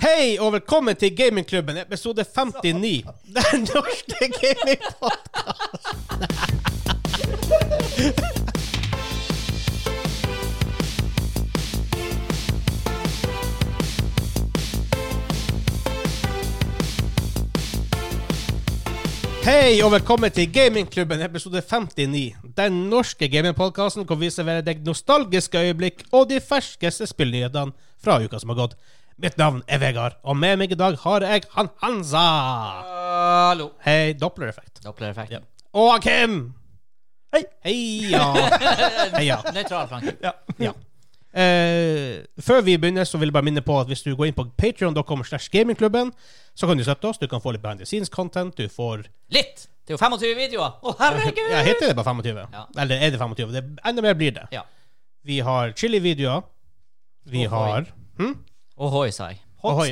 Hei og velkommen til Gamingklubben, episode 59. Den norske gamingpodcasten. Hei og velkommen til Gamingklubben, episode 59. Den norske gamingpodcasten hvor vi serverer deg nostalgiske øyeblikk og de ferskeste spillnyhetene fra uka som har gått. Mitt navn Vegard, og med meg i dag har jeg Hansa. Hallo. Hei, Doppler-effekt. Doppler-effekt. Ja. Og Kim. Hei. Heia. Heia. Neutral, Frank. Ja. Før vi begynner så vil jeg bare minne på at hvis du går inn på patreon.com/gamingklubben, så kan du støtte oss, du kan få litt behind the scenes content, du får... Litt! Det er jo 25 videoer. Herregud! Ja, heter det bare 25? Ja. Eller er det 25? Det enda mer blir det. Ja. Vi har chili-videoer. Vi har... Ohoi, sa jeg. Ohoi.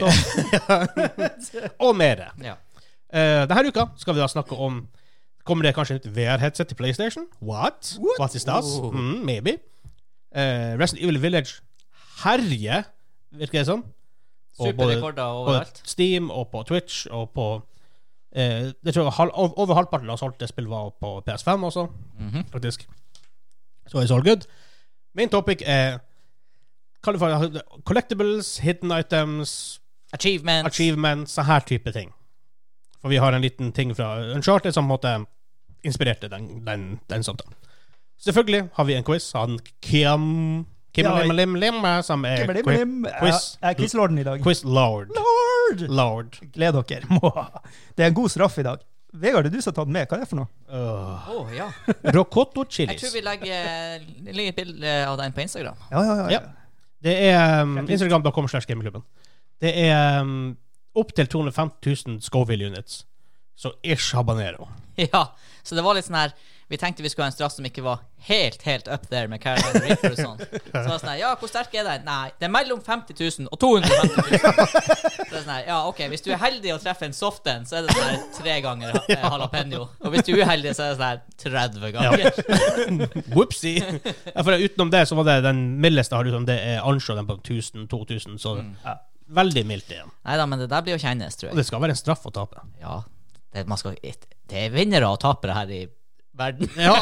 Og mer. Ja. Denne uka skal vi da snakke om... Kommer det kanskje et VR-headset til PlayStation? What? What is that? Maybe. Resident Evil Village herje, virker det som. Superrekorder overalt. På Steam og på Twitch og på... det tror jeg over halvparten av solgte spill var på PS5 også, faktisk. So it's all good. Main topic er collectibles, hidden items, achievements, så her type ting. For vi har en liten ting fra Uncharted som på en måte inspirerte den sånt. Selvfølgelig har vi en quiz. Han Kim som er quiz-lorden i dag. Quiz Lord. Gled dere. Det er en god straff i dag. Vegard, det er du som har tatt med. Hva er det for noe? Ja. Rocotto chilis. Jeg tror vi legger et bilde av den på Instagram. Ja. Det er Instagram.com/gamingklubben. Det er opp til 250 000 Scoville units. Så ish habanero. Ja, så det var litt sånn her. Vi tenkte vi skulle ha en straff som ikke var helt up there med Carolina Reaper og sånn. Så var det sånn her, ja, hvor sterk er den? Nei, det er mellom 50 000 og 250 000. Så det er sånn her, ja, ok, hvis du er heldig å treffe en soften, så er det sånn her 3 ganger jalapeno. Og hvis du er uheldig, så er det sånn her 30 ganger. Whoopsie. For utenom det, så var det den mildeste har liksom, det er anslå den på 1000-2000, så veldig mildt igjen. Neida, men det der blir å kjennes, tror jeg. Og det skal være en straff å tape. Ja, det er vinnere og tapere her i verden. Ja.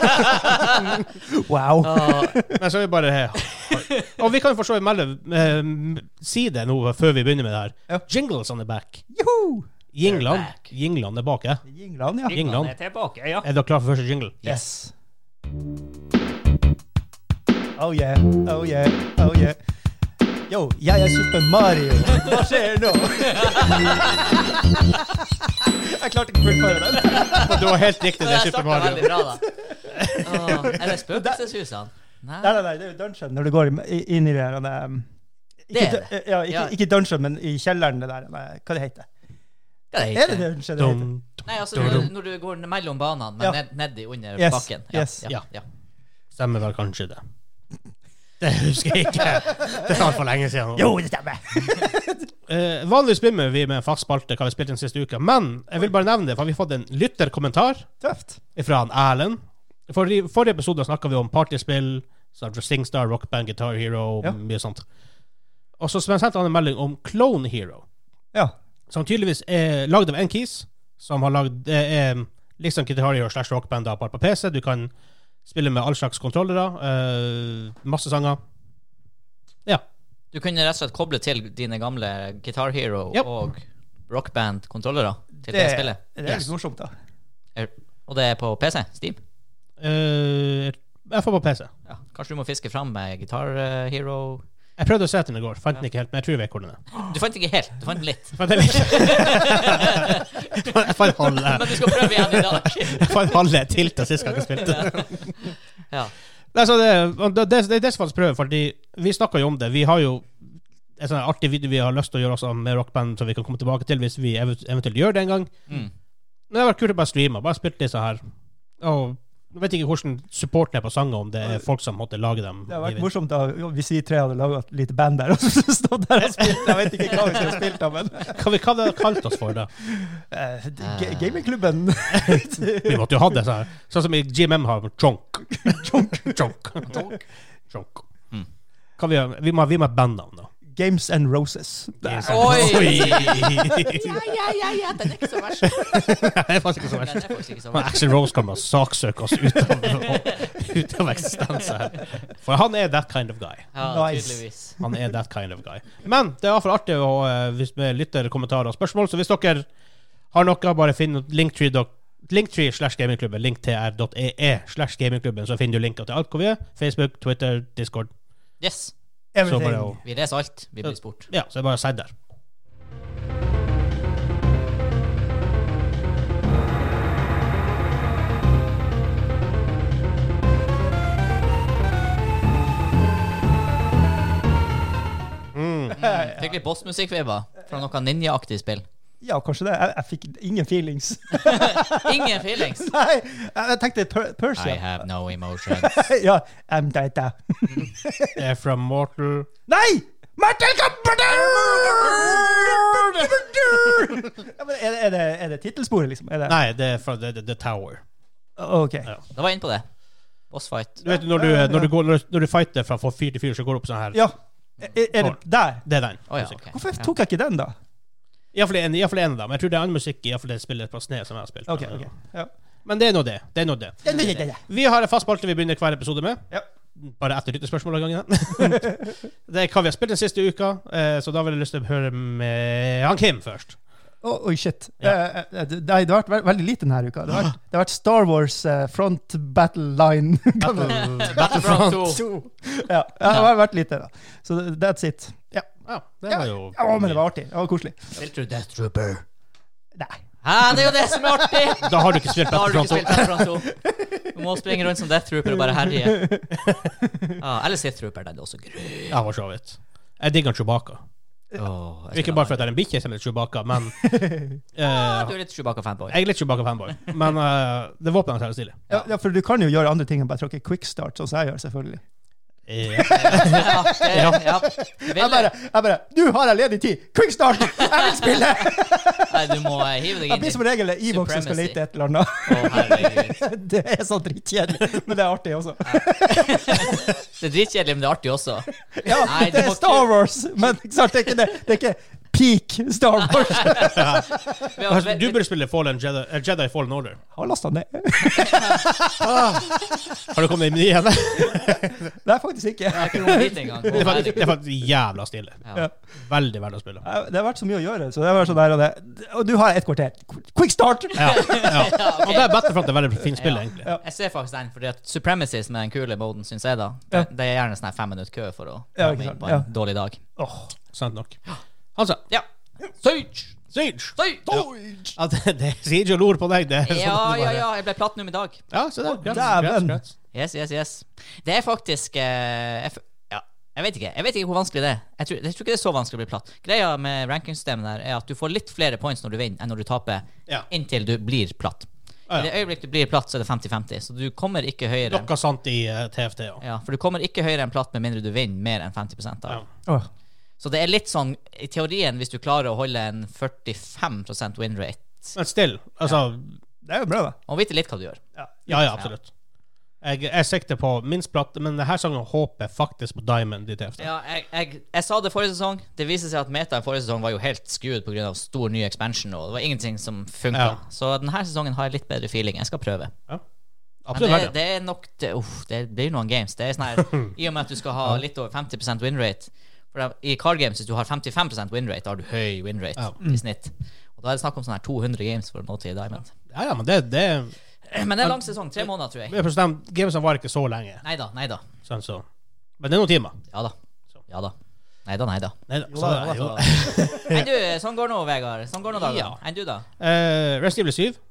Wow. Men så er vi bare og vi kan for så vidt si det nå før vi begynner med det her. Ja. Jingles on the back. Juhu! Jinglene er bak, ja. Jinglene er tilbake, ja. Er dere klar for første jingle? Yes. Oh yeah. Yo, jeg er Super Mario. Hva skjer nå? Jeg klarte ikke å fullføre den. Du var helt riktig, det er Super Mario. Det startet veldig bra da. Er det spøkelseshusene? Nei, det er jo dungeon når du går inn i det der. Ikke dungeon, men i kjelleren det der. Hva det heter? Er det dungeon det heter? Nei, altså når du går mellom banene, men nedi under bakken. Ja. Stemmer vel kanskje det. Det husker jeg ikke. Det er for lenge siden. Jo, det stemmer. Vanligvis begynner vi med en fast spalte hva vi spilte den siste uka, men jeg vil bare nevne det, for vi har fått en lytterkommentar Tøft. fra Erlend. I forrige episode snakket vi om partyspill, SingStar, Rock Band, Guitar Hero, mye sånt. Og så sendte han en melding om Clone Hero, som tydeligvis er laget av Enkeys, som har laget liksom Guitar Hero / Rock Band på PC. Du kan spiller med all slags kontrollere, masse sanger. Ja. Du kunne rett og slett koble til dine gamle Guitar Hero og Rock Band kontrollere til det spillet. Det er litt morsomt da. Og det er på PC, Steam? Jeg får på PC. Ja. Kanskje du må fiske fram med Guitar Hero? Jeg prøvde å se den i går, fant den ikke helt, men jeg tror jeg vet hvor den er. Du fant den ikke helt, du fant den litt. Jeg fant halve. Men du skal prøve igjen i dag. Jeg fant halve til sist gang jeg spilte. Ja. Altså, det er det som faktisk prøver, fordi vi snakket jo om det. Vi har jo en sånn artig video vi har lyst til å gjøre også med rockband, som vi kan komme tilbake til hvis vi eventuelt gjør det en gang. Det har vært kult å bare streame, bare spilt litt så her. Og jeg vet ikke hvordan supporten er på sanger, om det er folk som måtte lage dem. Det har vært morsomt da hvis vi tre hadde laget et lite band der, og så stod der og spilt. Jeg vet ikke hva vi skulle spilt av, men... Hva vi kalt oss for da? Gamingklubben. Vi måtte jo ha det sånn som i GMM har Chonk. Chonk. Hva vi må ha et bandnavn da. Games and Roses. Oi! Ja, den ikke så verst. Det faktisk ikke så verst. Men Axl Rose kommer og saksøker oss ut av eksistens her. For han that kind of guy. Ja, tydeligvis. Han that kind of guy. Men det i hvert fall artig hvis vi lytter kommentarer og spørsmål, så hvis dere har noe, bare finn Linktree/gamingklubben, linktr.ee/gamingklubben, så finner du linker til alt hvor vi Facebook, Twitter, Discord. Yes. Vi leser alt. Vi blir spurt. Ja, så det er bare å si der. Fikk litt bossmusikk-vibba fra noe ninja-aktig spill. Ja, kanskje det. Jeg fikk ingen feelings. Ingen feelings? Nei, jeg tenkte Persia. I have no emotions. Ja, I'm Data. Det er fra Mortal... Nei! Mortal Kombat! Er det titelsporet, liksom? Nei, det er fra The Tower. Ok. Ja. Da var jeg inne på det. Bossfight. Du vet, når du fighter fra 4 til 4, så går det opp sånn her. Ja. Er det der? Det er den. Oh, ja, okay. Hvorfor tok jeg ikke den, da? I hvert fall en da, men jeg tror det er annen musikk i hvert fall det spillet på Sne som jeg har spilt. Ok. Ja. Men det er nå det. Vi har en fast spalte vi begynner hver episode med. Ja. Bare etter lyttespørsmål av gangen. Det er hva vi har spilt den siste uka, så da vil jeg lyst til å høre med han Kim først. Oi, shit. Ja. Det har vært veldig lite denne uka. Det har vært Star Wars Front Battle Line. Battlefront 2. Ja, det har vært lite da. Så that's it. Ja, det var jo... Ja, men det var artig. Det var koselig. Spilte du Death Trooper? Nei. Det er jo det som er artig! Da har du ikke spilt Battlefront 2. Du må springe rundt som Death Trooper og bare herje. Eller Sith Trooper, den er også grøy. Ja, for så vidt. Jeg digger Chewbacca. Ikke bare for at jeg er en bikkje som er litt Chewbacca, men... du er litt Chewbacca-fanboy. Jeg er litt Chewbacca-fanboy, men det våpenet er stilig. Ja, for du kan jo gjøre andre ting enn bare tråkke quickstart, sånn som jeg gjør, selvfølgelig. Ja. Jeg bare, du har jeg ledig tid. Quickstart! Jeg vil spille! Nei, du må hive deg inn. Jeg blir som regel e-box som skal lete et eller annet. Det er så drittkjedelig, men det er artig også. Det er drittkjedelig, men det er artig også. Ja, det er Star Wars, men det er ikke peak Star Wars. Du burde spille Jedi Fallen Order. Har lastet ned. Har du kommet inn i igjen? Nei, faktisk ikke. Det er faktisk jævla stille. Ja. Veldig verdt å spille. Det har vært så mye å gjøre, så det har vært sånn der, og du har et kvarter. Quick start! Ja. Og det er Battlefront et veldig fint spill, egentlig. Ja. Jeg ser faktisk den, fordi at Supremacies med den kule moden, synes jeg da, det er gjerne sånn 5 minutter kø for å komme inn på en dårlig dag. Sant nok. Altså, ja. Siege! Ja, det er Siege og lor på deg. Jeg ble platinum i dag. Ja, så det er greit. Yes. Det er faktisk jeg vet ikke hvor vanskelig det er. Jeg tror ikke det er så vanskelig å bli platt. Greia med rankingsystemet der er at du får litt flere points når du vinner enn når du taper, inntil du blir platt. I det øyeblikk du blir platt, så er det 50-50. Så du kommer ikke høyere. Noe sant i TFT, ja. For du kommer ikke høyere enn platt med mindre du vinner mer enn 50% av. Så det er litt sånn, i teorien, hvis du klarer å holde en 45% win rate. Men still, altså... Det er jo bra da. Og vite litt hva du gjør. Ja, absolutt. Jeg sikter på minst platt, men denne sangen håper faktisk på Diamond i TFT. Ja, jeg sa det forrige sesong. Det viser seg at meta i forrige sesong var jo helt skewed på grunn av stor ny expansion, og det var ingenting som funket. Ja. Så denne sesongen har jeg litt bedre feeling. Jeg skal prøve. Ja. Absolutt. Det er nok... det blir noen games. Det er sånn her, i og med at du skal ha litt over 50% win rate. For i card games, hvis du har 55% win rate, da har du høy win rate i snitt. Og da er det snakk om sånn her 200 games for å nå til Diamond. Ja, men det Men det er lang sesong, 3 måneder, tror jeg. Gamesene var ikke så lenge. Neida. Sånn så. Men det er noen timer. Ja da. Neida. Enn du, sånn går nå, Vegard. Sånn går nå dagen. Enn du da? Resident Evil 7.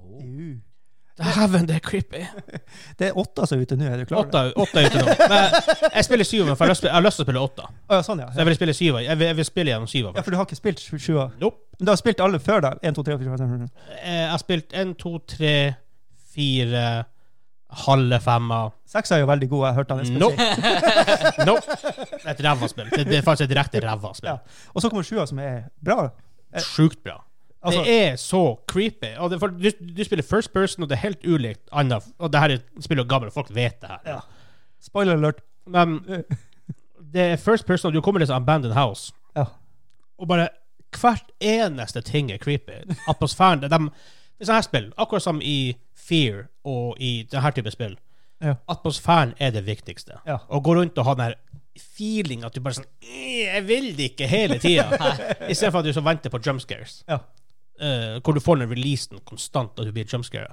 Dæven, det er creepy. Det er 8 som er ute nå, er du klar? 8 er ute nå. Men jeg spiller 7, for jeg har lyst til å spille 8. Sånn, ja. Så jeg vil spille 7. Jeg vil spille gjennom 7. Ja, for du har ikke spilt 7? Nope. Men du har spilt alle før da? 1, 2, 3, 4, 5, 6. Jeg har spilt 1, 2, 3, 4, halve 5. 6 er jo veldig god, jeg har hørt han spesielt. Nope. Et ræva-spill. Det er faktisk et direkte ræva-spill. Ja. Og så kommer 7 som er bra. Sjukt bra. Altså, det er så creepy. Og du spiller first person, og det er helt ulikt annet. Og det her spiller gammel, folk vet det her. Ja. Spoiler alert. Men det first person, du kommer til en abandoned house, og bare hvert eneste ting creepy. Atmosfæren, det er sånne her spill, akkurat som i Fear og i denne type spill. Atmosfæren det viktigste. Og gå rundt og ha den her feeling at du bare sånn, jeg vil det ikke hele tiden. I stedet for at du så venter på jumpscares. Hvor du får den releasen konstant og du blir jumpscare.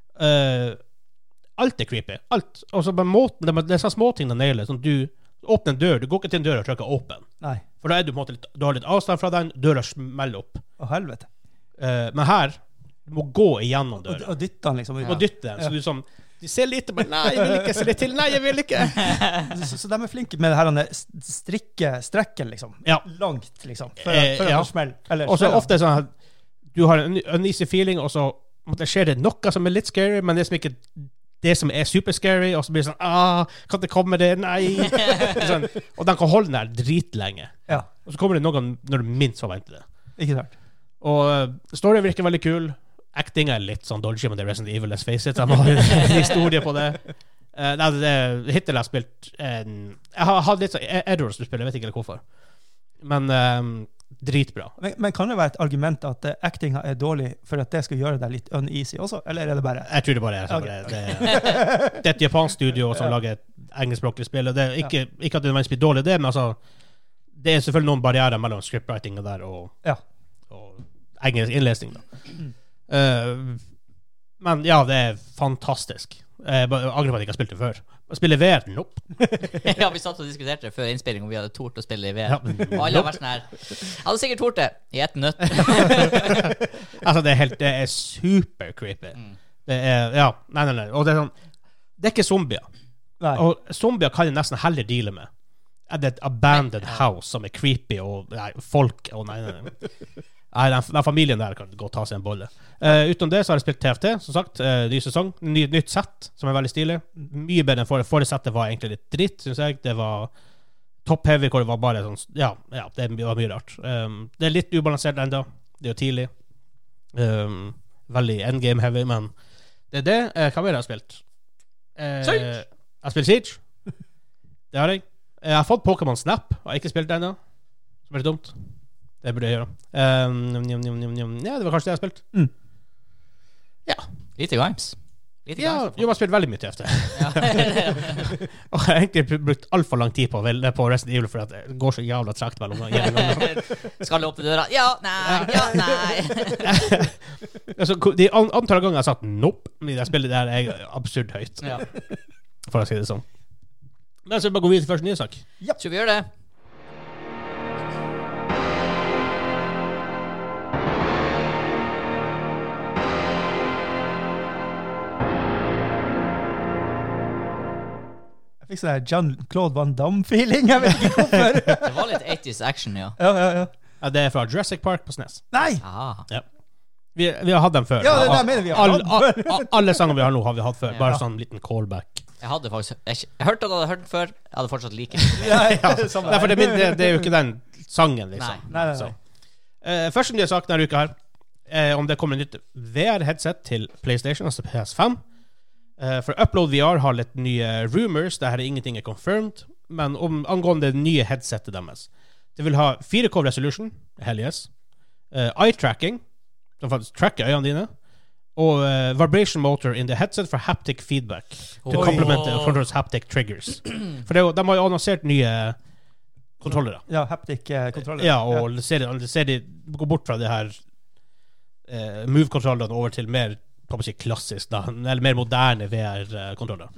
Alt creepy. Alt. Og så bare måten, det sånne småting den nailer, sånn du åpner en dør, du går ikke til en dør og trykker åpen. Nei. For da du på en måte du har litt avstand fra den, døra smeller opp. Å helvete. Men her, du må gå igjennom døra. Og dytte den liksom. Og dytte den, så du sånn, de ser litt, men nei, jeg vil ikke se litt til. Nei, jeg vil ikke. Så de flinke med det her strekken liksom. Langt, liksom. For å smelle. Og så ofte sånn at du har en uneasy feeling, og så skjer det noe som litt scary, men det som ikke det som super scary, og så blir det sånn, kan det komme det? Nei. Sånn, og den kan holde den der dritlenge. Og så kommer det noen når du minst forventer det. Ikke sant. Og storyen virker veldig kul. Acting litt sånn dodgy, men det Resident Evil, let's face it. Jeg har en historie på det. Hittil har jeg spilt jeg har hatt litt sånn errors du spiller, jeg vet ikke hvorfor. Men dritbra. Men kan det være et argument at actinga dårlig for at det skal gjøre deg litt uneasy også, eller det bare... Jeg tror det bare sånn. Det er et japansk studio som lager et engelskspråklig spill, og det ikke at det blir dårlig det, men altså det selvfølgelig noen barrierer mellom scriptwriting der og engelsk innlesning da. Men ja, det fantastisk. Jeg angrer på at jeg ikke har spilt det før. Spille VR? Nope. Ja, vi satt og diskuterte før innspilling om vi hadde tort å spille i VR. Og alle har vært sånn her. Jeg hadde sikkert tort det i ett minutt. Altså, det super creepy. Det nei. Og det sånn, det ikke zombier. Nei. Og zombier kan jeg nesten heller deale med. Det et abandoned house som creepy og folk og nei. Den familien der kan gå og ta seg en bolle. Utom det så har jeg spilt TFT, som sagt, ny sesong, nytt sett, som veldig stilig. Mye bedre enn forrige settet var egentlig litt dritt, synes jeg. Det var top-heavy, hvor det var bare sånn, det var mye rart. Det litt ubalansert enda, det jo tidlig. Veldig endgame-heavy, men det det. Hva mer har jeg spilt? Jeg har spilt Siege. Det har jeg. Jeg har fått Pokémon Snap, og jeg har ikke spilt det enda, som litt dumt. Det burde jeg gjøre. Ja, det var kanskje det jeg har spilt. Ja. Lite games. Jo, jeg har spilt veldig mye TFT. Og jeg har egentlig brukt alt for lang tid på Resident Evil, for at det går så jævla trakt mellom ganger. Skal du opp til døra? Ja, nei. Altså, de antall ganger jeg har sagt nope, men det spillet der absurd høyt. For å si det sånn. Men så bare gå videre til første nye sak. Ja, skal vi gjøre det? Jeg fikk sånn Jean-Claude Van Damme-feeling, jeg vet ikke hvorfor. Det var litt 80s action, ja. Ja, det fra Jurassic Park på SNES. Nei! Ja. Vi har hatt dem før. Ja, det mener vi har hatt før. Alle sanger vi har nå har vi hatt før. Bare sånn liten callback. Jeg hadde faktisk... Jeg hørte at jeg hadde hørt den før. Jeg hadde fortsatt like Nei, for det jo ikke den sangen, liksom. Nei. Første nye sak denne uka her, om det kommer en nytt VR-headset til PlayStation, altså PS5. For Upload VR har litt nye rumors. Det her ingenting confirmed, men angående det nye headsetet deres, det vil ha 4K resolution, hell yes, eye-tracking, som faktisk tracker øynene dine, og vibration motor in the headset for haptic feedback to complement the controller's haptic triggers. For de har jo annonsert nye kontrollere. Ja, haptic kontroller. Ja, og ser de gå bort fra det her move-kontrollene over til mer klassisk da, eller mer moderne VR-kontroller.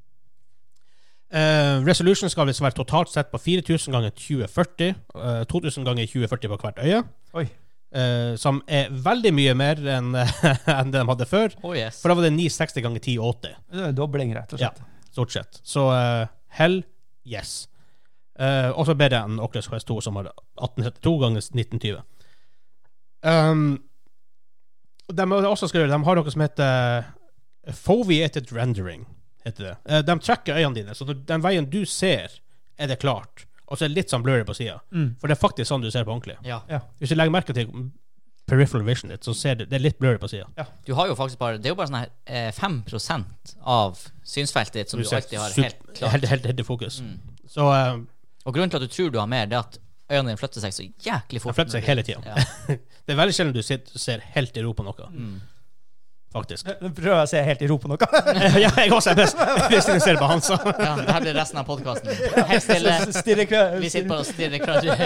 Resolution skal være totalt sett på 4000 ganger 2040, 2000 ganger 2040 på hvert øye. Oi. Som veldig mye mer enn det de hadde før. Yes. For da var det 960 ganger 1080. Det er dobling, rett og slett. Ja, stort sett. Så hell yes. Også bedre enn Oculus Quest 2, som har 1872 ganger 1920. De har noe som heter foveated rendering, heter det. De tracker øynene dine, så den veien du ser det klart, og så det litt sånn blurry på siden. For det faktisk sånn du ser på ordentlig. Ja. Hvis du legger merke til peripheral vision ditt, så ser det litt blurry på siden. Ja. Du har jo faktisk bare, det er jo bare sånn her 5% av synsfeltet ditt som du alltid har helt klart. Helt i fokus. Så... Og grunnen til at du tror du har mer, det at øynene dine flytter seg så jæklig fort. De flytter seg hele tiden. Ja. Det veldig sjelden du ser helt i ro på noe. Faktisk. Nå prøver jeg å se helt i ro på noe. Ja, jeg også er best. Hvis du ser på Hansa. Ja, det her blir resten av podcasten. Helt stille. Vi sitter bare og stirrer hverandre.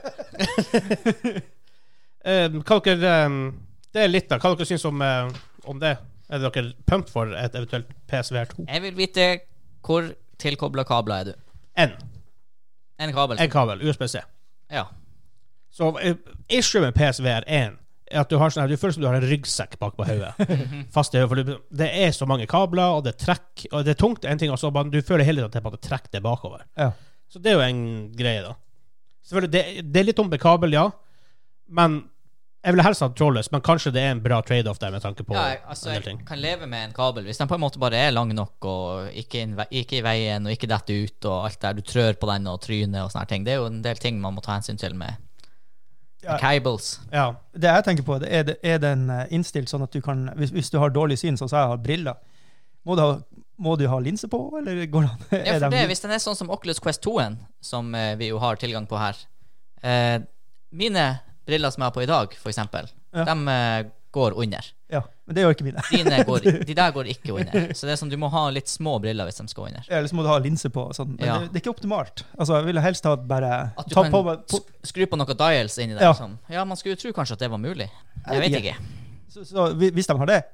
Ja. Det litt da. Hva dere synes om det? Er dere pumped for et eventuelt PSVR 2? Jeg vil vite hvor tilkoblet kabler du? En kabel. USB-C. Ja. Så issue med PSVR 1 er at du har du føler som du har en ryggsekk bak på hodet. Fast i hodet, for det er så mange kabler, og det trekk, og det er tungt en ting, og så du føler hele tiden at det trekker det bakover. Ja. Så det er jo en greie da. Selvfølgelig, det er litt dumt med kabel, ja, men jeg vil helst ha trådløs, men kanskje det er en bra trade-off der med tanke på altså, jeg kan leve med en kabel, hvis den på en måte bare er lang nok, og ikke i veien, og ikke dette ut, og alt der, du trør på den, og tryner og sånne ting. Det er jo en del ting man må ta hensyn til med cables. Ja. Det jeg tenker på, er den innstilt sånn at du kan, hvis du har dårlig syn, sånn som jeg har briller, må du ha linse på, eller går det? Ja, for det, hvis den er sånn som Oculus Quest 2-en, som vi jo har tilgang på her, mine briller som jeg har på i dag, for eksempel, de går under. Ja, men det gjør ikke mine. De der går ikke under. Så det er sånn, du må ha litt små briller hvis de skal under. Ja, eller så må du ha linse på. Sånn. Men det er ikke optimalt. Altså, jeg ville helst ha bare... At du kan skru på noen dials inn i det. Sånn. Ja, man skulle jo tro kanskje at det var mulig. Jeg vet ikke. Så hvis de har det...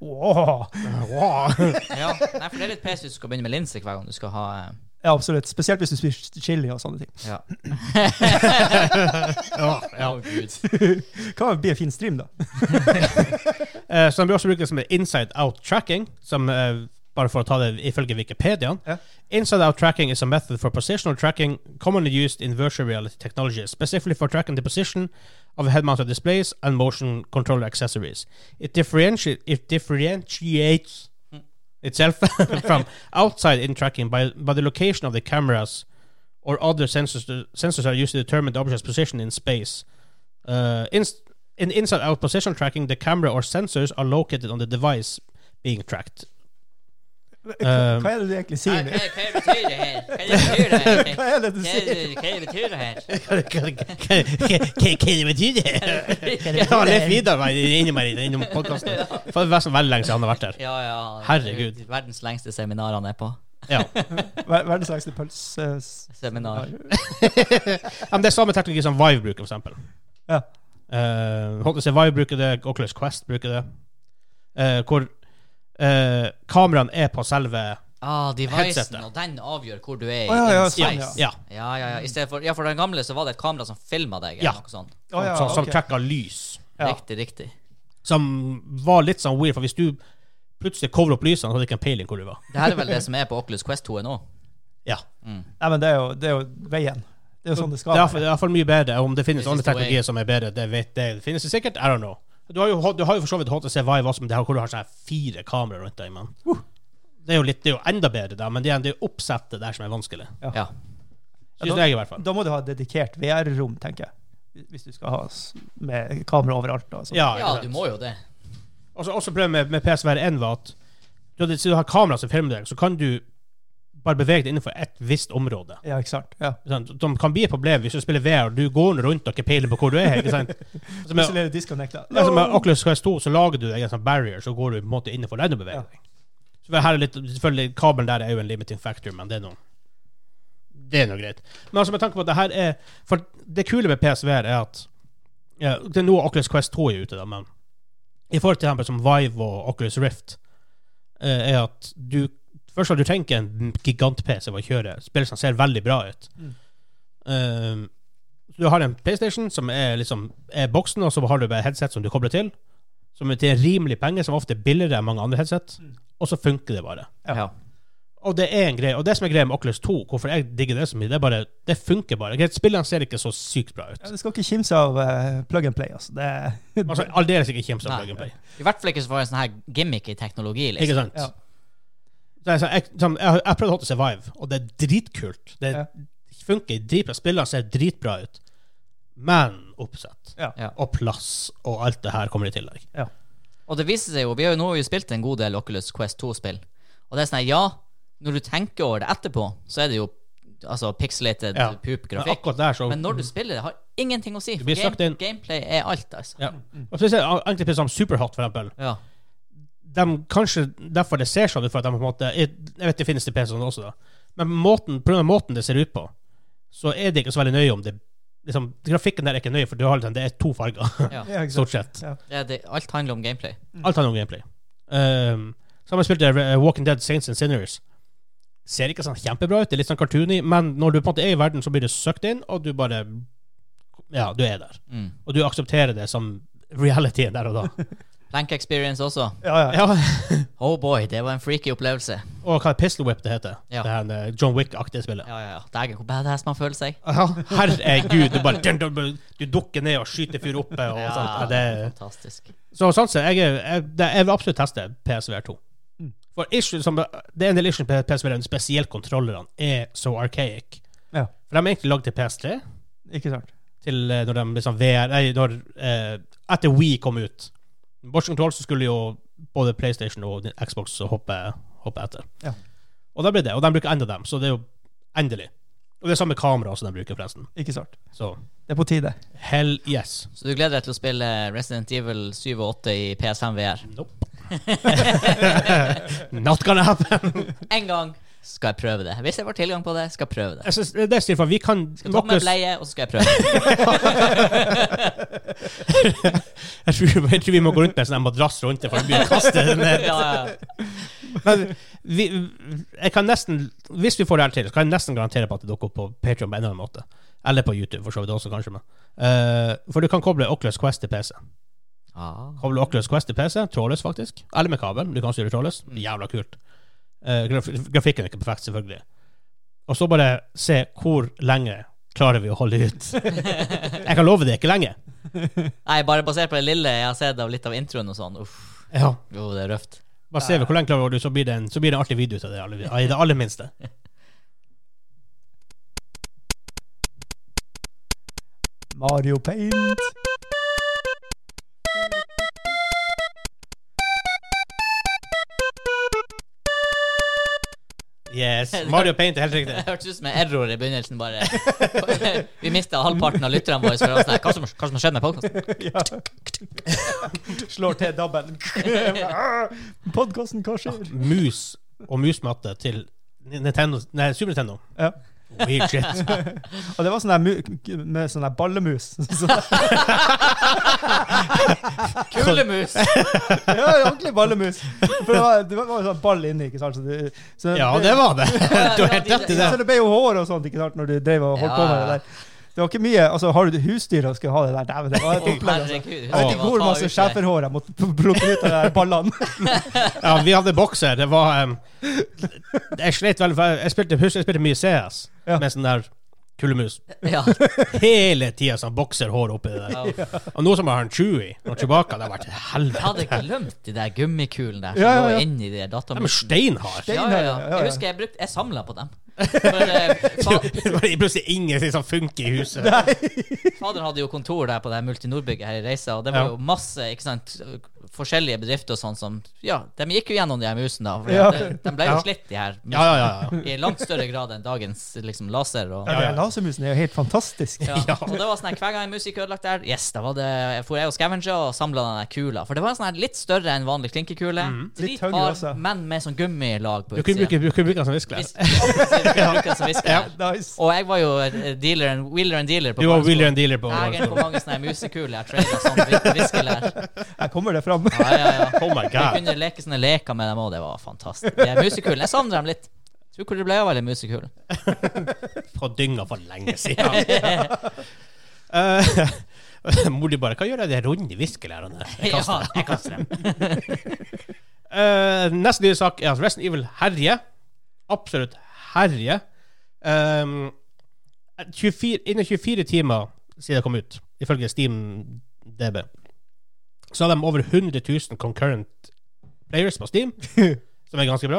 Ja, nei, for det er litt pes hvis du skal begynne med linse hver gang du skal ha... Ja, absolutt. Spesielt hvis du spiser chili og sånne ting. Ja. Gud. Kan bli en fin stream, da. Så den blir også brukt som inside-out tracking, som bare for å ta det ifølge Wikipedia. Inside-out tracking is a method for positional tracking commonly used in virtual reality technology, specifically for tracking the position of head-mounted displays and motion controller accessories. It differentiates itself from outside in tracking by the location of the cameras or other sensors are used to determine the object's position in space. In inside-out positional tracking, the camera or sensors are located on the device being tracked. Hva er det du egentlig sier? Hva betyr det her? Hva er det du sier? Hva betyr det her? Hva betyr det her? Jeg har lett videre innom podcasten. For det var så veldig lenge siden han har vært der. Ja. Herregud. Verdens lengste seminar han er på. Ja. Verdens lengste seminar. Men det er samme teknologi som Vive bruker, for eksempel. Ja. HTC Vive bruker det, Oculus Quest bruker det. Hvor kameraen er på selve devicen, og den avgjør hvor du er I stedet for, for den gamle så var det et kamera som filmet deg eller noe sånt. Som trekket lys. Riktig. Som var litt sånn weird, for hvis du plutselig cover opp lysene, så hadde du ikke en peiling hvor du var. Det her er vel det som er på Oculus Quest 2 nå. Ja. Nei, men det er jo veien. Det er jo sånn det skal være. Det er i hvert fall mye bedre. Om det finnes andre teknologier som er bedre, det finnes det sikkert, I don't know. Du har jo for så vidt HTC Vive også, men det har, hvor du har sånne 4 kameraer rundt deg, man. Det er jo enda bedre da, men det er jo oppsettet der som er vanskelig. Ja. Synes jeg i hvert fall. Da må du ha dedikert VR-rom, tenker jeg. Hvis du skal ha med kamera overalt. Og sånt. Ja, du må jo det. Også problemet med PSVR 1 var at hvis du har kamera som filmer deg, så kan du bare bevege deg innenfor et visst område. Ja, ikke sant. Ja. De kan bli et problem hvis du spiller VR, og du går rundt og ikke peiler på hvor du er, ikke sant? Plutselig er det disconnectet. Med Oculus Quest 2 så lager du deg en sånn barrier, så går du på en måte innenfor den og beveger deg. Så her er litt, selvfølgelig, kabelen der er jo en limiting factor, men det er noe greit. Men altså med tanke på at det her er, for det kule med PSVR er at, det er noe Oculus Quest 2 er ute da, men i forhold til eksempel som Vive og Oculus Rift, er at først og du tenker en gigant-PC å kjøre. Spillet som ser veldig bra ut. Du har en PlayStation som er boksen, og så har du bare headset som du kobler til, som er til en rimelig penge, som ofte er billigere enn mange andre headset, og så funker det bare. Ja. Og det er en greie, og det som er greie med Oculus 2, hvorfor jeg digger det så mye, det funker bare. Spillene ser ikke så sykt bra ut. Ja, det skal ikke kimse av plug and play, altså. Aldeles ikke kimse av plug and play. I hvert fall ikke så var det en sånn her gimmick i teknologi, liksom. Ikke sant? Ja. Jeg prøvde å se Vive, og det er dritkult. Det funker dritbra. Spillene ser dritbra ut. Men oppsett. Og plass, og alt det her kommer i tillegg. Ja. Og det viser seg jo, vi har jo nå spilt en god del Oculus Quest 2-spill. Og det er sånn, når du tenker over det etterpå, så er det jo altså pixelated poop-grafikk. Akkurat der, så... Men når du spiller det, har ingenting å si. Gameplay er alt, altså. Ja. Og spesielt, egentlig på som Superhot, for eksempel. Ja. Kanskje derfor det ser sånn ut, for at de på en måte... Jeg vet det finnes det PC også, da. Men på grunn av måten det ser ut på, så er det ikke så veldig nøye om det liksom, grafikken der er ikke nøye, for det er 2 farger stort sett. Alt handler om gameplay. Alt handler om gameplay. Så har man spilt Walking Dead Saints and Sinners. Ser ikke sånn kjempebra ut, det er litt sånn cartoony, men når du på en måte er i verden, så blir du søkt inn, og du bare du er der. Og du aksepterer det som realityen der og da. Plank Experience også. Ja. Oh boy, det var en freaky opplevelse. Og hva Pistol Whip det heter. Det her John Wick-aktige spillet. Ja. Dagen, hvor badass man føler seg. Herregud, du dukker ned og skyter fyr oppe og sånt. Det er fantastisk. Så sånn sett, jeg vil absolutt teste PSVR 2. For det er en del issues på PSVR, spesielt kontrollerne er så archaic. Ja. For de er egentlig laget til PS3. Ikke sant. Til når de liksom etter Wii kom ut. Motion Control så skulle jo både PlayStation og Xbox hoppe etter. Ja. Og da ble det, og de bruker enda dem, så det er jo endelig. Og det er samme kamera som de bruker forresten. Ikke sant. Så. Det er på tide. Hell yes. Så du gleder deg til å spille Resident Evil 7 og 8 i PS5 VR? Nope. Not gonna happen. En gang skal jeg prøve det. Hvis jeg får tilgang på det, skal jeg prøve det. Jeg synes, det er Stefan, vi kan... Skal ta med bleie, og så skal jeg prøve det. jeg tror vi må gå rundt med en sånn madrass rundt det, for å begynne å kaste det ned. Men jeg kan nesten, hvis vi får det her til, så kan jeg nesten garantere på at det dukker opp på Patreon på en eller annen måte. Eller på YouTube, for så vidt også kanskje. For du kan koble Oculus Quest til PC. Koble Oculus Quest til PC, trådløs faktisk. Eller med kabel, du kan styre trådløs. Jævla kult. Grafikken er ikke perfekt, selvfølgelig. Og så bare se hvor lenge klarer vi å holde ut. Jeg kan love det, ikke lenge. Nei, bare basert på det lille jeg har sett av litt av introen og sånn. Ja. Jo, det er røft. Bare se hvor lenge klarer vi å holde ut, så blir det en artig video til det, i det aller minste. Mario Paint. Yes, Mario Paint er helt riktig. Det hørtes ut som en error i begynnelsen bare. Vi mistet halvparten av lytterne våre for oss. Hva som har skjedd med podcasten? Ja. Slår til dabben. Podcasten, hva skjer? Mus og musmatte til Super Nintendo. Ja. Weird shit. Og det var sånn der med sånn der ballemus. Kulemus. Ja, ordentlig ballemus. For det var sånn ball inni, ikke sant? Ja, det var det. Du har helt rett i det. Så det ble jo hår og sånt, ikke sant, når du drev og holdt på med det der. Det var ikke mye, altså har du husdyr og skal ha det der, det var et opplegg, altså. Jeg vet ikke hvor masse skjeferhår jeg måtte plukke ut av de der ballene. Ja, vi hadde bokser, det var jeg slet veldig, jeg spilte mye CS med sånn der kulemus. Hele tiden sånn bokserhår oppi det der. Og noe som har en Chewie og Chewbacca, det har vært helvete. Jeg hadde glemt de der gummikulen der som lå inn i de datamusene. De er steinhard. Jeg husker jeg samlet på dem. Det var plutselig ingenting som funker i huset. Faderen hadde jo kontor der på det Multinordbygget her i Reisa, og det var jo masse, ikke sant, forskjellige bedrifter og sånn som, ja, de gikk jo gjennom de her musene da, for de ble jo slitt de her musene, i langt større grad enn dagens liksom laser. Og, lasermusene er jo helt fantastiske. Og det var sånn her, hver gang en musik ødelagt der, da var det, for jeg og Scavenger og samlet den der kula, for det var sånn her litt større enn vanlig klinkekule, drithard, men med sånn gummilag på utsiden. Du kunne bruke den som visklær. Nice. Og jeg var jo wheeler and dealer på du var wheeler and dealer på egen på mange sånne musikuler. Jeg tradet sånn viskelær. Jeg kommer det fram. Ja. Oh my god. Jeg kunne leke sånne leker med dem, og det var fantastisk. De musikulen, jeg savner dem litt. Jeg tror hvor det ble av alle musikulen. Fra dynga for lenge siden. Mor di bare, hva gjør jeg de runde viskelærene? Jeg kaster dem. Neste nye sak er at Resident Evil herje. Absolutt herje. Innen 24 timer siden det kom ut, ifølge Steam DB, så har de over 100 000 concurrent players på Steam, som er ganske bra.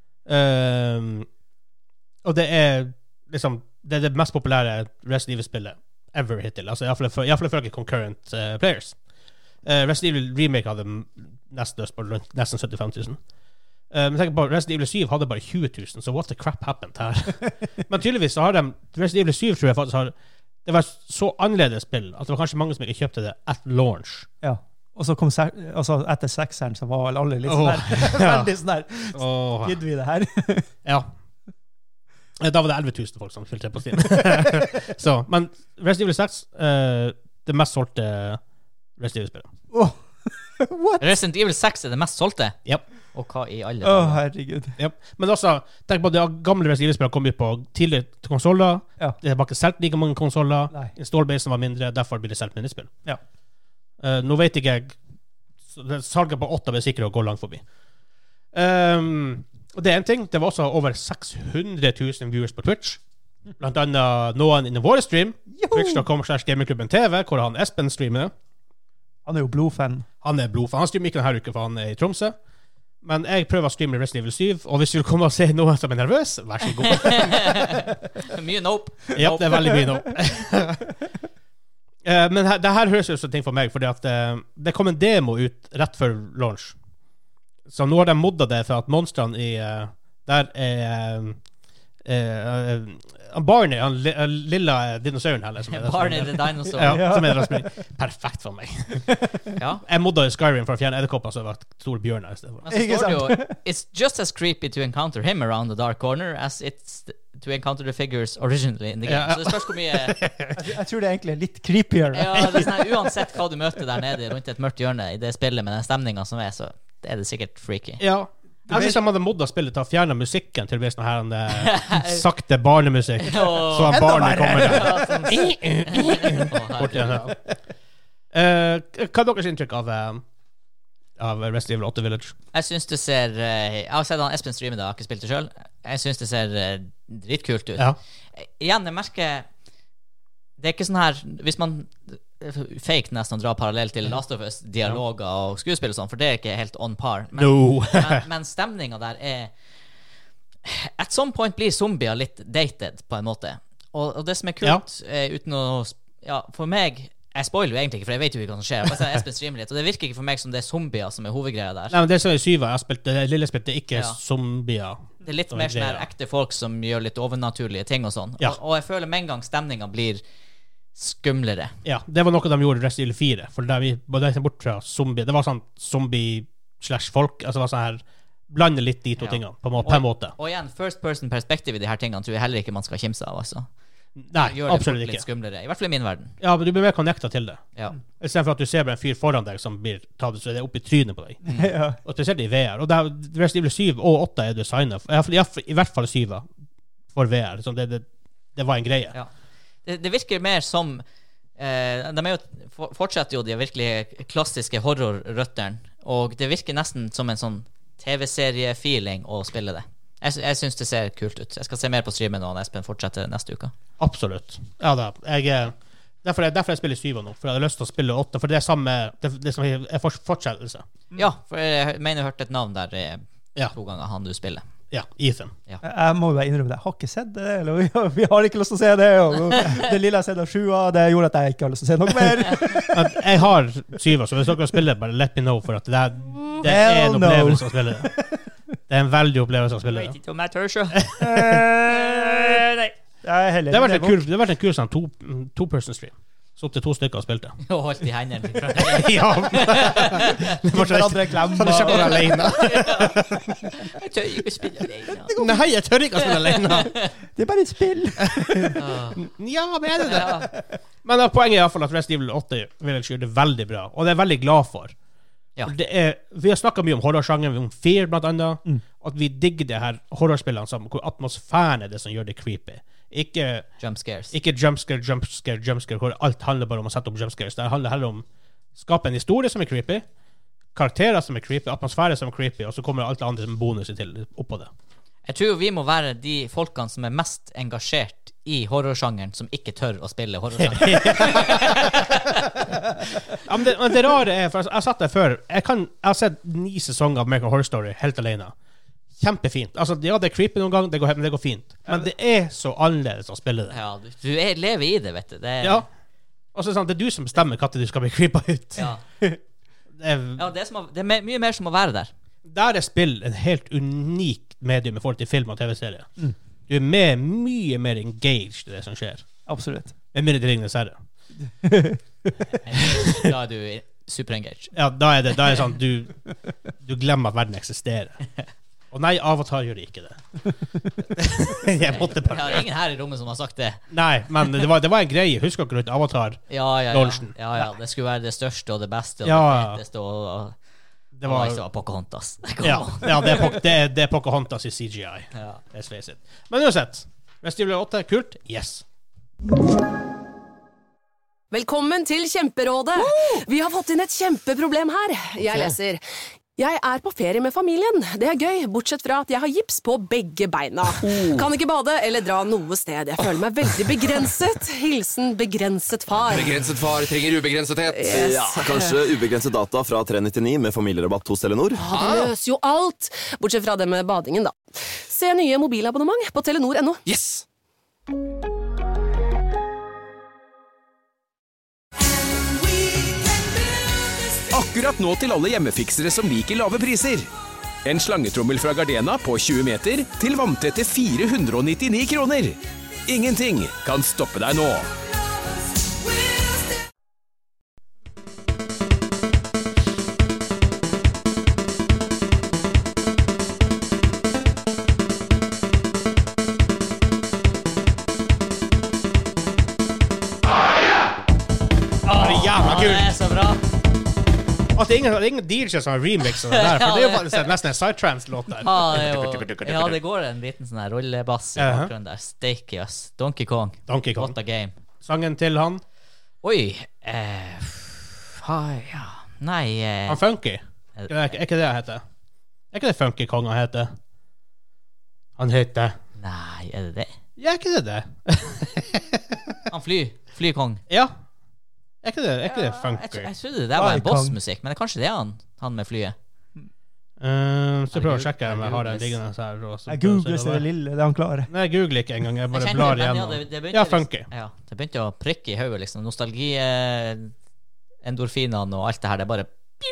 Og det er liksom det er det mest populære Resident Evil-spillet ever hittil. Altså, i hvert fall ifølge concurrent players. Resident Evil Remake hadde nesten 75 000. Men tenk på, Resident Evil 7 hadde bare 20 000, så what the crap happened her? Men tydeligvis så har de, Resident Evil 7 tror jeg faktisk har, det var så annerledes spill, at det var kanskje mange som ikke kjøpte det at launch. Ja, og så kom, altså etter 6-eren så var vel alle litt sånn der, veldig sånn der, gidder vi det her? Ja. Da var det 11 000 folk som fylte på Steam. Så, men Resident Evil 6, det mest solgte Resident Evil-spillet. What? Resident Evil 6 det mest solgte? Ja. Og hva i alle herregud. Ja. Men også, tenk på at det gamle Resident Evil-spillet kom ut på tidligere konsoler. Ja. Det var ikke solgt like mange konsoler. Installbasen var mindre, derfor blir det solgt mindre spill. Ja. Nå vet ikke jeg, salget på 8 vil sikkert å gå langt forbi. Og det en ting, det var også over 600 000 viewers på Twitch. Blant annet noen innen våre stream, twitch.com/gamingklubben TV, hvor han Espen streamer. Han jo blodfan. Han blodfan. Han streamer ikke denne uka, for han i Tromsø. Men jeg prøver å streame Resident Evil 7, og hvis du vil komme og se noen som nervøs, vær så god. Mye nope. Ja, det veldig mye nope. Men det her høres ut som ting for meg, fordi at det kom en demo ut rett før launch. Så nå har de moddet det for at monstrene i der Barney, han lilla dinosauren her Barney the dinosaur. Ja, som det perfekt for meg. Ja. Jeg modda i Skyrim for å fjerne edderkopper, så det var store bjørner i stedet. Men så står det jo It's just as creepy to encounter him around the dark corner as it's to encounter the figures originally in the game. Så det spørs hvor mye jeg tror det egentlig litt creepier. Ja, det sånn, uansett hva du møter der nede rundt et mørkt hjørne i det spillet med den stemningen som så det sikkert freaky. Ja. Jeg synes de hadde modda spillet til å fjerne musikken til å bli sånn her sakte barnemusikk. Så at barnet kommer der. Hva er deres inntrykk av Resident Evil 8 Village? Jeg synes det ser jeg har sett han Espen streame det, jeg har ikke spilt det selv. Jeg synes det ser dritkult ut. Igjen, jeg merker det ikke sånn her hvis man fake nesten dra parallell til Last of Us dialoger og skuespill og sånn, for det ikke helt on par, men stemningen der at some point blir zombier litt dated på en måte, og det som kult uten å for meg, jeg spoiler jo egentlig ikke, for jeg vet jo ikke hva som skjer, jeg Espen streamer litt, og det virker ikke for meg som det zombier som hovedgreia der. Nei, men det som i 7 jeg spilte, det lille spilte ikke zombier. Det litt mer sånn her ekte folk som gjør litt overnaturlige ting og sånn, og jeg føler med en gang stemningen blir skumlere. Ja, det var noe de gjorde i Resident Evil 4, for der vi bare bort fra zombie, det var sånn zombie/folk, altså det var sånn her blande litt de to tingene på en måte. Og igjen, first person perspektiv i de her tingene tror jeg heller ikke man skal kimse av, altså. Nei, absolutt ikke. Litt skumlere, i hvert fall i min verden. Ja, men du blir mer connecta til det. Ja. I stedet for at du ser bare en fyr foran deg som blir tatt, så det opp i trynet på deg. Og spesielt i VR. Og der, Resident Evil 7 og 8 designet, i hvert fall 7 for VR. Så det var en greie. Ja. Det virker mer som de fortsetter jo de virkelig klassiske horrorrøtterne, og det virker nesten som en sånn TV-serie-feeling å spille det. Jeg synes det ser kult ut. Jeg skal se mer på streamen når Espen fortsetter neste uke. Absolutt. Ja da. Derfor jeg spiller 7 nå, for jeg hadde lyst til å spille 8, for det er samme, det som er fortsettelse. Ja, for jeg mener jeg hørte et navn der 2 ganger han du spiller. Ja, Ethan. Ja. Jeg må jo bare innrømme det. Jeg har ikke sett det, eller vi har ikke lyst til å se det, og det lille jeg har sett av 7, det gjorde at jeg ikke har lyst til å se noe mer. Jeg har 7, så hvis dere spiller, bare let me know, for at det er en opplevelse å spille det. Det er en veldig opplevelse å spille det. Vet ikke om jeg tør så. Nei. Det har vært en kul sånn two-person stream. Så opp til 2 stykker og spilte. Og holdt i hendene. Ja. Det var hverandre klemmer. Jeg kjøper alene. Jeg tør ikke å spille alene. Nei, jeg tør ikke å spille alene. Det er bare et spill. Ja, men er det det? Men poenget er i hvert fall at Resident Evil 8 Village gjør det veldig bra, og det er veldig glad for. Ja. Vi har snakket mye om horrorsjangen, om Fear blant annet, at vi digger det her horrorspillene sammen, hvor atmosfæren er det som gjør det creepy. Ikke jumpscares. Ikke jumpscare, hvor alt handler bare om å sette opp jumpscares. Det handler heller om å skape en historie som er creepy, karakterer som er creepy, atmosfære som er creepy, og så kommer alt det andre som bonus til oppå det. Jeg tror vi må være de folkene som er mest engasjert i horrorsjangeren, som ikke tør å spille horrorsjangeren. Ja, men det rare er, for jeg har satt det før, jeg har sett 9 sesonger av American Horror Story helt alene. Kjempefint. Altså, ja, det er creepy noen gang, men det går fint. Men det er så annerledes å spille det. Ja, du lever i det, vet du. Ja. Og så er det sånn, det er du som bestemmer hva du skal bli creepet ut. Ja. Det er mye mer som må være der. Der spill en helt unik medium I forhold til film og TV-serie. Du med mye mer engaged I det som skjer. Absolutt. Med mindre det Ringenes herre. Da du super-engaged. Ja, da det sånn du glemmer at verden eksisterer. Og nei, Avatar gjør ikke det. Jeg måtte bare... Ja, ingen her I rommet som har sagt det. Nei, men det var en greie. Husker dere ikke Avatar? Ja. Det skulle være det største og det beste og det feteste og det var Pocahontas. Det Pocahontas I CGI. Let's face it. Men uansett, Resident Evil 8, kult? Yes. Velkommen til Kjemperådet. Vi har fått inn et kjempeproblem her. Jeg leser. Jeg på ferie med familien. Det gøy, bortsett fra at jeg har gips på begge beina. Kan ikke bade eller dra noe sted. Jeg føler meg veldig begrenset. Hilsen begrenset far. Begrenset far trenger ubegrensethet. Yes. Ja, kanskje ubegrenset data fra 399 med familierabatt hos Telenor. Det løser jo alt. Bortsett fra det med badingen da. Se nye mobilabonnement på Telenor.no. Yes! Akkurat nå til alle hjemmefiksere som liker lave priser. En slangetrommel fra Gardena på 20 meter til vanntette 499 kroner. Ingenting kan stoppe deg nå. Jævla kult! Det så bra. At det ingen DJs som har remixet det der, for det jo faktisk nesten en Psytrance-låt der. Det går en liten sånn her rollebass I bakgrunnen der. Steaky, ass. Donkey Kong. What a game. Sangen til han? Oi. Nei. Han Funky. Ikke det han heter? Ikke det Funky Kong han heter? Han heter... Nei, det det? Ja, ikke det? Han Flykong. Ja. Er ikke det funky? Jeg trodde det var en bossmusikk, men det kanskje det han med flyet. Så prøver å sjekke om jeg har den liggende her. Jeg googler så det lille, det han klarer. Nei, jeg googler ikke engang, jeg bare blar igjennom. Ja, funky. Ja, det begynte å prikke I hodet, liksom. Nostalgi, endorfinene og alt det her, det bare...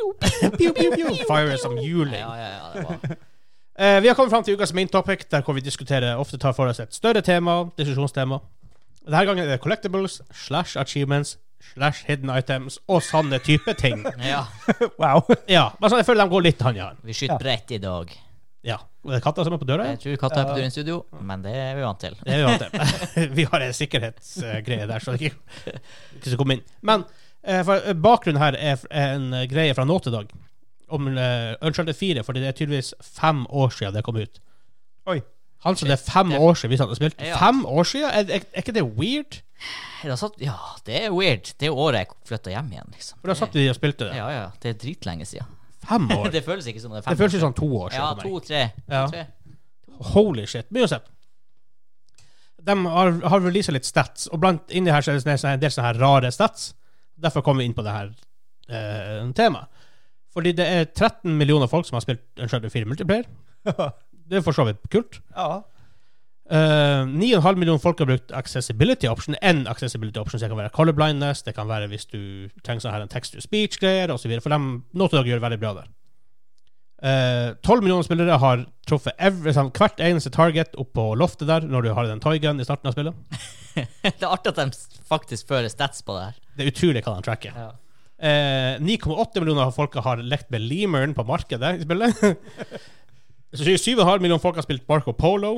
Fire som juling. Ja, det var... Vi har kommet frem til ukas main topic, der hvor vi diskuterer, ofte tar for oss et større tema, diskusjonstema. Denne gangen det collectibles, /achievements, /hidden items og sånne type ting. Ja. Wow. Ja, men sånn, jeg føler de går litt hand I hand. Vi skyter bredt I dag. Ja, og det katta som på døra? Jeg tror katta på døra I studio, men det vi vant til. Det vi vant til. Vi har en sikkerhetsgreie der, så det ikke skal komme inn. Men bakgrunnen her en greie fra Naughty Dog om Uncharted 4, fordi det tydeligvis 5 år siden det kom ut. Oi. Han så det 5 år siden vi satt og spilt. 5 år siden? Er ikke det weird? Ja, det weird. Det året jeg flyttet hjem igjen, liksom. For da satt vi og spilte det. Ja, det dritlenge siden. 5 år? Det føles ikke som det 5 år. Det føles sånn 2 år siden. Ja, 2-3. Holy shit. Men uansett. De har releaset litt stats, og blant inni her så det en del sånne her rare stats. Derfor kommer vi inn på det her temaet. Fordi det 13 millioner folk som har spilt Uncharted 4 multiplayer. Det for så vidt kult. Ja. 9,5 millioner folk har brukt accessibility option. En accessibility option, så det kan være colorblindness, det kan være hvis du trenger sånn her en text-to-speech-greier, og så videre. For Naughty Dog gjør veldig bra der. 12 millioner spillere har truffet hvert eneste target opp på loftet der, når du har den toy-gun I starten av spillet. Det artig at de faktisk fører stats på det her. Det utrolig hva de tracker. Ja. 9,8 millioner folk har lekt med lemeren på markedet I spillet. Så 7,5 millioner folk har spilt Marco Polo.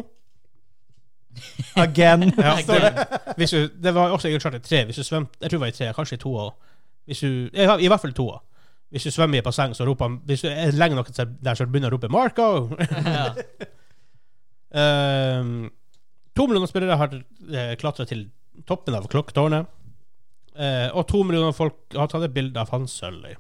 Again. Ja, det var også I Uncharted 3. Hvis du svømte, jeg tror det var I 3, kanskje I 2 også. I hvert fall 2 også. Hvis du svømmer I basseng, så roper han. Hvis du lenge nok der, så begynner å rope Marco. 2 millioner spillere har klatret til toppen av klokketårnet. Og 2 millioner folk har tatt et bilde av Hans Sølvi.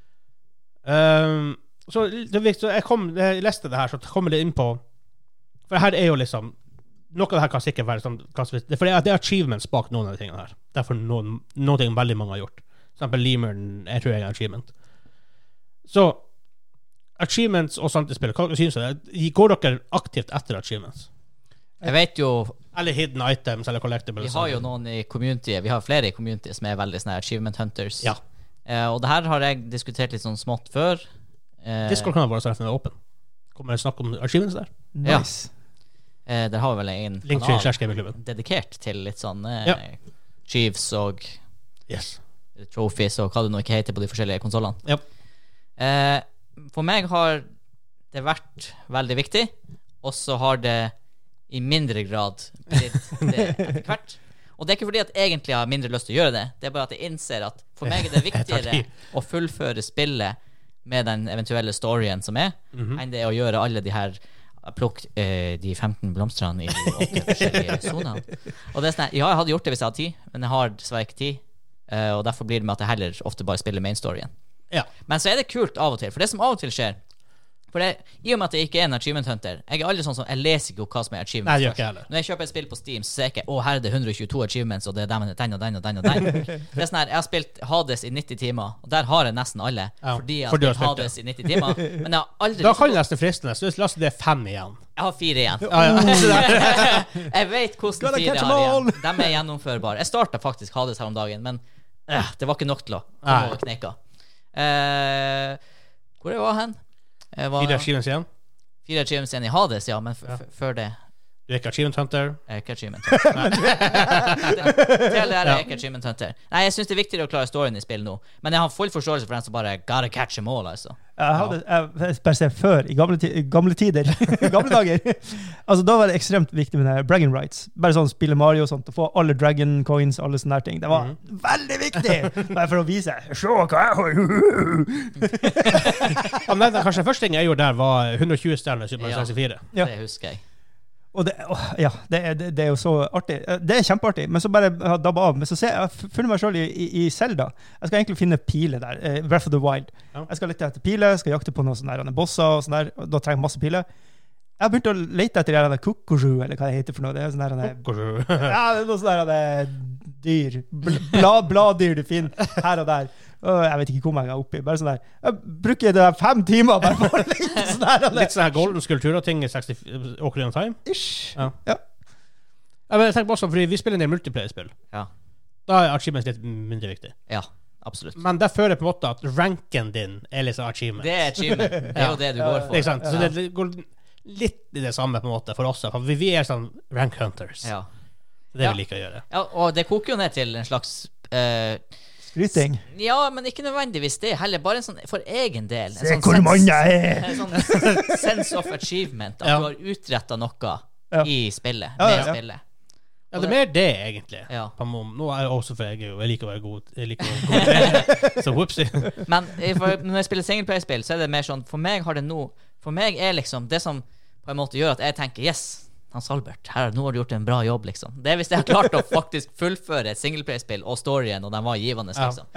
Så jeg leste det her, så kommer det inn på. For det her jo liksom noe av det her kan sikkert være sånn, for det achievements bak noen av de tingene her. Derfor noe ting veldig mange har gjort. For eksempel Lemeren, jeg tror jeg en achievement. Så achievements og sånt I spillet, hva synes du? Går dere aktivt etter achievements? Jeg vet jo eller hidden items eller collectibles. Vi har jo noen I community. Vi har flere I community som veldig sånne achievement hunters. Ja. Og det her har jeg diskutert litt sånn smått før. Discord-kanalen vår er åpen. Kommer jeg snakke om achievements der? Nice. Ja. Der har vi vel en kanal dedikert til litt sånn Chiefs og trophies og hva det nå ikke heter på de forskjellige konsolene. Yep. For meg har det vært veldig viktig, og så har det i mindre grad blitt det etter hvert. Og det er ikke fordi at jeg egentlig har mindre lyst til å gjøre det, det er bare at jeg innser at for meg er det viktigere å fullføre spillet med den eventuelle storyen som enn det å gjøre alle de her plukk de 15 blomstrene i de 8 forskjellige zonene. Og det er sånn, ja, jeg hadde gjort det hvis jeg hadde tid, men jeg har dessverre ikke tid, og derfor blir det med at jeg heller ofte bare spiller main storyen. Ja. Men så er det kult av og til, for det som av og til skjer, for det, i og med at jeg ikke er en achievement hunter, jeg er aldri sånn som, jeg leser ikke hva som er achievements. Nei, det gjør ikke heller. Når jeg kjøper et spill på Steam, så ser jeg ikke, her er det 122 achievements, og det er den og den og den og den og den. Det er sånn her, jeg har spilt Hades i 90 timer, og der har jeg nesten alle, fordi jeg har spilt Hades i 90 timer, men jeg har aldri... Da kan det nesten fristende, så la oss det 5 igjen. Jeg har 4 igjen. Jeg vet hvordan 4 jeg har igjen. De er gjennomførbare. Jeg startet faktisk Hades her om dagen, men det var ikke nok til å komme over kneka. Hvor jeg var hen? 4 achievements igjen? 4 achievements igjen i Hades, ja, men før det Du er ikke Achievement Hunter? Jeg er ikke Achievement Hunter. Til det er jeg ikke Achievement Hunter. Nei, jeg synes det er viktigere å klare storyen i spill nå, men jeg har full forståelse for den som bare gotta catch them all, altså. Jeg bare ser før, i gamle tider, gamle dager, altså da var det ekstremt viktig med bragging rights. Bare sånn spille Mario og sånt, å få alle dragon coins, alle sånne ting. Det var veldig viktig, bare for å vise, se hva jeg har. Kanskje den første ting jeg gjorde der var 120 stjerner Super Mario 64. Ja, det husker jeg. Og det er jo så artig. Det er kjempeartig, men så bare dabba av. Men så ser jeg funnet meg selv i Zelda. Jeg skal egentlig finne piler der. Breath of the Wild. Jeg skal lete etter piler, skal jakte på noen sånne bosser og sånn der. Da trenger jeg masse piler. Jeg har begynt å lete etter de kukushu, eller hva det heter for noe. Det er sånn der... Ja, det er noe sånn der dyr. Bladdyr du finner her og der. Jeg vet ikke hvor mange jeg er oppe i. Bare sånn der. Jeg bruker det 5 timer bare for å lete sånn der. Litt sånn her golden skulpturer-ting i 60 Ocarina of Time. Ish. Ja. Men jeg tenker også, fordi vi spiller en del multiplayer-spill. Ja. Da er achievements litt mindre viktig. Ja, absolutt. Men der føler jeg på en måte at ranken din er litt sånn achievements. Det er achievement. Det er jo det du går for. Det er sant. Så det går litt i det samme på en måte for oss. For vi er sånn rank hunters. Ja. Det er vi liker å gjøre. Ja, og det koker jo ned til en slags... skryting. Ja, men ikke nødvendigvis det. Heller bare en sånn for egen del. Se sånn hvor mann jeg er! En sånn sense of achievement. At du har utrettet noe i spillet. Med spillet. Ja, det er mer det, egentlig. Ja. Nå er jeg også, for jeg liker å være god. Jeg liker å være god. Så whoopsie. Men når jeg spiller singleplayer-spill, så er det mer sånn, for meg er liksom det som på en måte gjør at jeg tenker, yes, Hans Albert, nå har du gjort en bra jobb, liksom. Det er hvis jeg har klart å faktisk fullføre et singleplayer-spill og storyen, og den var givende, liksom.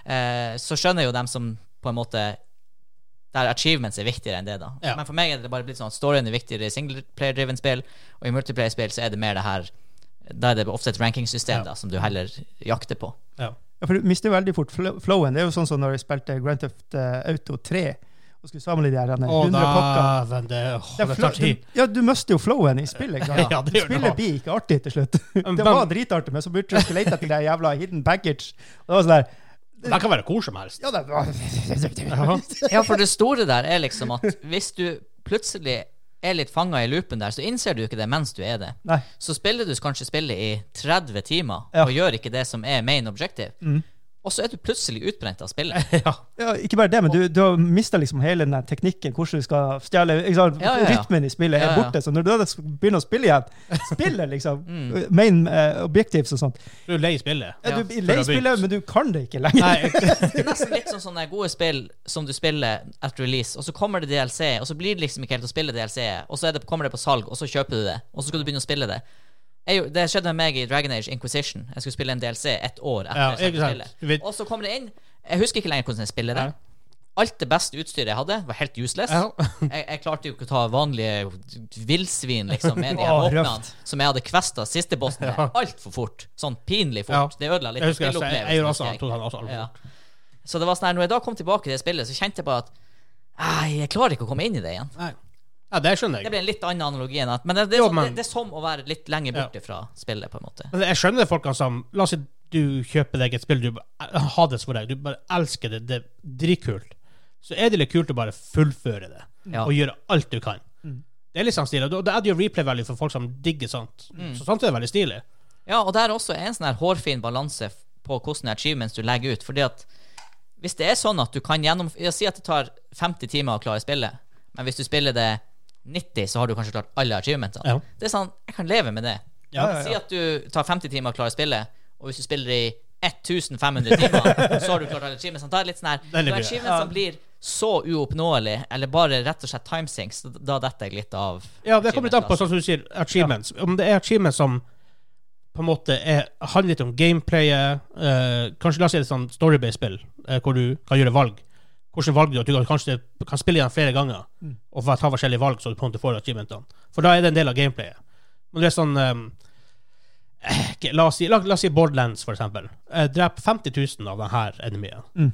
Så skjønner jo dem som på en måte der achievements er viktigere enn det da. Men for meg er det bare blitt sånn at storyen er viktigere i singleplayer-driven spill, og i multiplayer-spill så er det mer det her, da er det ofte et ranking-system da, som du heller jakter på. Ja, for du mister veldig fort flowen. Det er jo sånn som når jeg spilte Grand Theft Auto 3, og skulle samle de her 100 pakker. Det tar tid. Ja, du mister jo flowen i spillet. Spillet blir ikke artig til slutt. Det var dritartig, men så burde du lete etter det jævla hidden package. Og det var sånn der... Det kan være hvor som helst. Ja, det var... Ja, for det store der er liksom at hvis du plutselig er litt fanget i loopen der, så innser du ikke det mens du er det. Nei. Så spiller du kanskje spillet i 30 timer, og gjør ikke det som er main objective. Og så er du plutselig utbrent av spillet. Ja, ikke bare det, men du har mistet liksom hele den teknikken, hvordan du skal stjele, rytmen i spillet er borte, så når du da begynner å spille igjen, spiller liksom, main objectives og sånt. Du er lei spillet. Ja, du er lei spillet, men du kan det ikke lenger. Nei, det er nesten litt sånn sånne gode spill som du spiller etter release, og så kommer det DLC, og så blir det liksom ikke helt å spille DLC, og så kommer det på salg, og så kjøper du det, og så skal du begynne å spille det. Det skjedde med meg i Dragon Age Inquisition. Jeg skulle spille en DLC 1 år etter jeg spille. Og så kommer det inn. Jeg husker ikke lenger hvordan jeg spiller det. Alt det beste utstyret jeg hadde var helt useless. Jeg klarte jo ikke å ta vanlige villsvin liksom, med de her våpnene som jeg hadde kvestet siste bossen med. Alt for fort. Sånn pinlig fort. Det ødela litt spilleopplevelsen. Jeg gjør også alt. Så det var sånn her, når jeg da kom tilbake til det spillet, så kjente jeg bare at jeg klarer ikke å komme inn i det igjen. Ja, det skjønner jeg. Det blir en litt annen analogi enn at, men det er som å være litt lenger borte fra spillet på en måte. Men jeg skjønner folkene som, la oss si du kjøper deg et spill, du har det for deg, du bare elsker det, det er dritkult. så er det litt kult å bare fullføre det, og gjøre alt du kan. Det er litt sånn stilig, og det er jo replay-value for folk som digger sånt. Så sånt er det veldig stilig. Ja, og det er også en sånn her hårfin balanse på hvordan achievements du legger ut, fordi at hvis det er sånn at du kan jeg sier at det tar 50 timer å klare spillet, men hvis du spiller det 90, så har du kanskje klart alle achievementene. Ja. Det er sånn, jeg kan leve med det. Si at du tar 50 timer å klare spillet, og hvis du spiller i 1500 timer, så har du klart alle achievementene. Det er litt sånn her, når achievementene blir så uoppnåelig, eller bare rett og slett timesinks, da detter jeg litt av. Ja, det kommer litt an på, sånn som du sier, achievements. Om det er achievements som på en måte handler litt om gameplayet, kanskje la oss si et sånn story-based-spill, hvor du kan gjøre valg. Hvordan valg du kanskje kan spille igjen flere ganger og ta forskjellige valg så du på en måte får achievementene. For da er det en del av gameplayet. Men det er sånn la oss si Borderlands for eksempel. Drep 50 000 av denne enemien.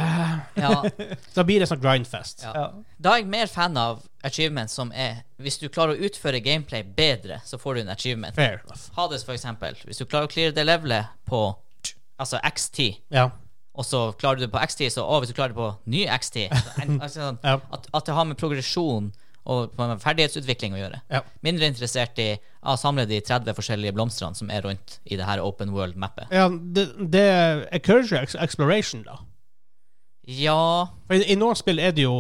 Da blir det sånn grindfest. Da er jeg mer fan av achievements som hvis du klarer å utføre gameplay bedre, så får du en achievement. Fair enough. Hades for eksempel. Hvis du klarer å cleare det levelet på X10, og så klarer du det på X10, så hvis du klarer det på ny X10, at det har med progresjon og med ferdighetsutvikling å gjøre. Mindre interessert i å samle de 30 forskjellige blomstrene som er rundt i det her open world-mappet. Ja, det encourager exploration da. Ja. For i noen spill er det jo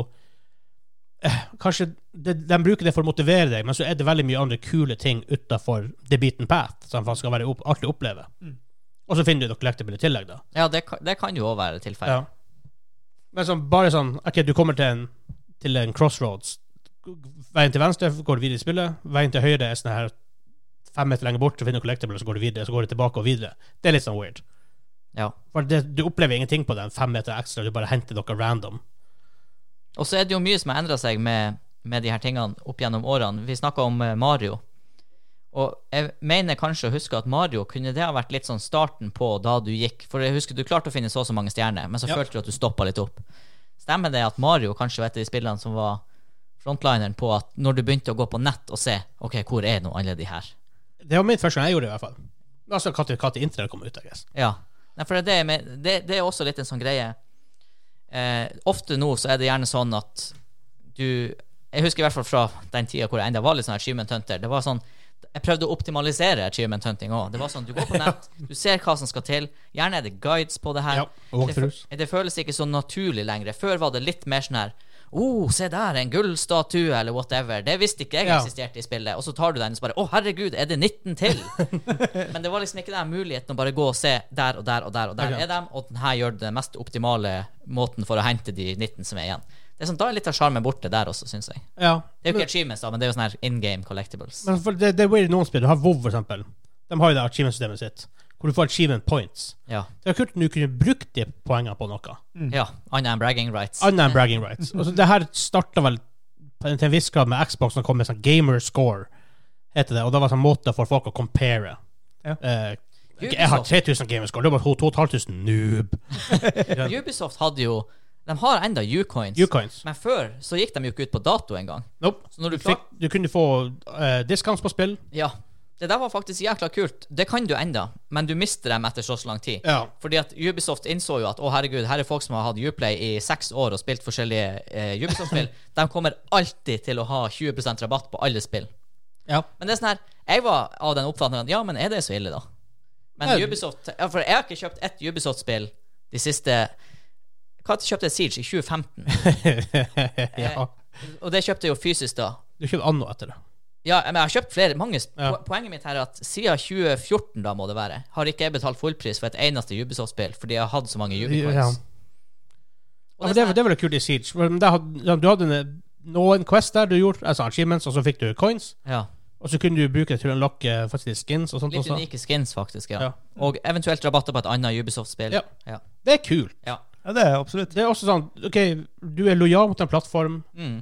kanskje de bruker det for å motivere deg, men så er det veldig mye andre kule ting utenfor the beaten path som faktisk skal være artig å oppleve. Og så finner du noe collectible i tillegg da. Ja, det kan jo også være tilfellet. Men bare sånn, ok, du kommer til en crossroads. Veien til venstre går du videre i spillet. Veien til høyre er sånn her 5 meter lenger bort, så finner du collectible, så går du videre, så går du tilbake og videre. Det er litt sånn weird. Ja. For du opplever ingenting på den 5 meter ekstra, du bare henter noe random. Og så er det jo mye som har endret seg med de her tingene opp gjennom årene. Vi snakket om Mario. Og jeg mener kanskje å huske at Mario kunne det ha vært litt sånn starten på da du gikk, for jeg husker du klarte å finne så mange stjerner, men så følte du at du stoppet litt opp. Stemmer det at Mario kanskje var et av de spillene som var frontlineren på at når du begynte å gå på nett og se, ok, hvor er nå alle de her? Det var min første gang jeg gjorde det i hvert fall. Altså hva til internet kom ut, jeg guess. Ja, for det er også litt en sånn greie. Ofte nå så er det gjerne sånn at jeg husker i hvert fall fra den tiden hvor jeg enda var litt sånn achievement hunter, det var sånn, jeg prøvde å optimalisere achievement hunting også. Det var sånn, du går på nett, du ser hva som skal til, gjerne er det guides på det her. Det føles ikke så naturlig lenger. Før var det litt mer sånn her, se der, en gullstatue eller whatever. Det visste ikke jeg eksisterte i spillet. Og så tar du den og så bare, herregud, er det 19 til? Men det var liksom ikke den muligheten å bare gå og se der og der og der og der er dem, og den her gjør det mest optimale måten for å hente de 19 som er igjen. Det er sånn, da er litt av charmen borte der også, synes jeg. Det er jo ikke achievements da, men det er jo sånn her in-game collectibles. Men for det er weird i noen spill. Du har WoW for eksempel. De har jo det achievement-systemet sitt, hvor du får achievement points. Det er kult når du kunne brukt de poengene på noe. Ja, annet enn bragging rights. Og så det her startet vel til en viss grad med Xbox, som kom med sånn gamer score, heter det, og det var sånn måte for folk å compare. Jeg har 3000 gamer score, det var 2500 noob. Ubisoft hadde jo de har enda U-coins, men før så gikk de jo ikke ut på dato en gang. Så når du kunne få discounts på spill. Ja, det der var faktisk jækla kult. Det kan du enda, men du mister dem etter så lang tid. Fordi at Ubisoft innså jo at herregud, her er folk som har hatt Uplay i 6 år og spilt forskjellige Ubisoft-spill. De kommer alltid til å ha 20% rabatt på alle spill. Men det er sånn her, jeg var av den oppfatningen, men er det så ille da? Men Ubisoft, for jeg har ikke kjøpt et Ubisoft-spill de siste... Hva kjøpte jeg Siege i 2015? Og det kjøpte jeg jo fysisk da. Du kjøpte anno etter det. Ja, men jeg har kjøpt mange. Poenget mitt her er at siden 2014 da må det være, har ikke jeg betalt fullpris for et eneste Ubisoft-spill, fordi jeg har hatt så mange Ubicoins. Men det var det kult i Siege. Du hadde noen quest der du gjorde, altså achievements, og så fikk du coins. Og så kunne du bruke det til å unlocke faktisk skins og sånt. Litt unike skins faktisk, og eventuelt rabatter på et annet Ubisoft-spill. Det er kult. Ja, det er absolutt. Det er også sånn, ok, du er lojal mot en plattform,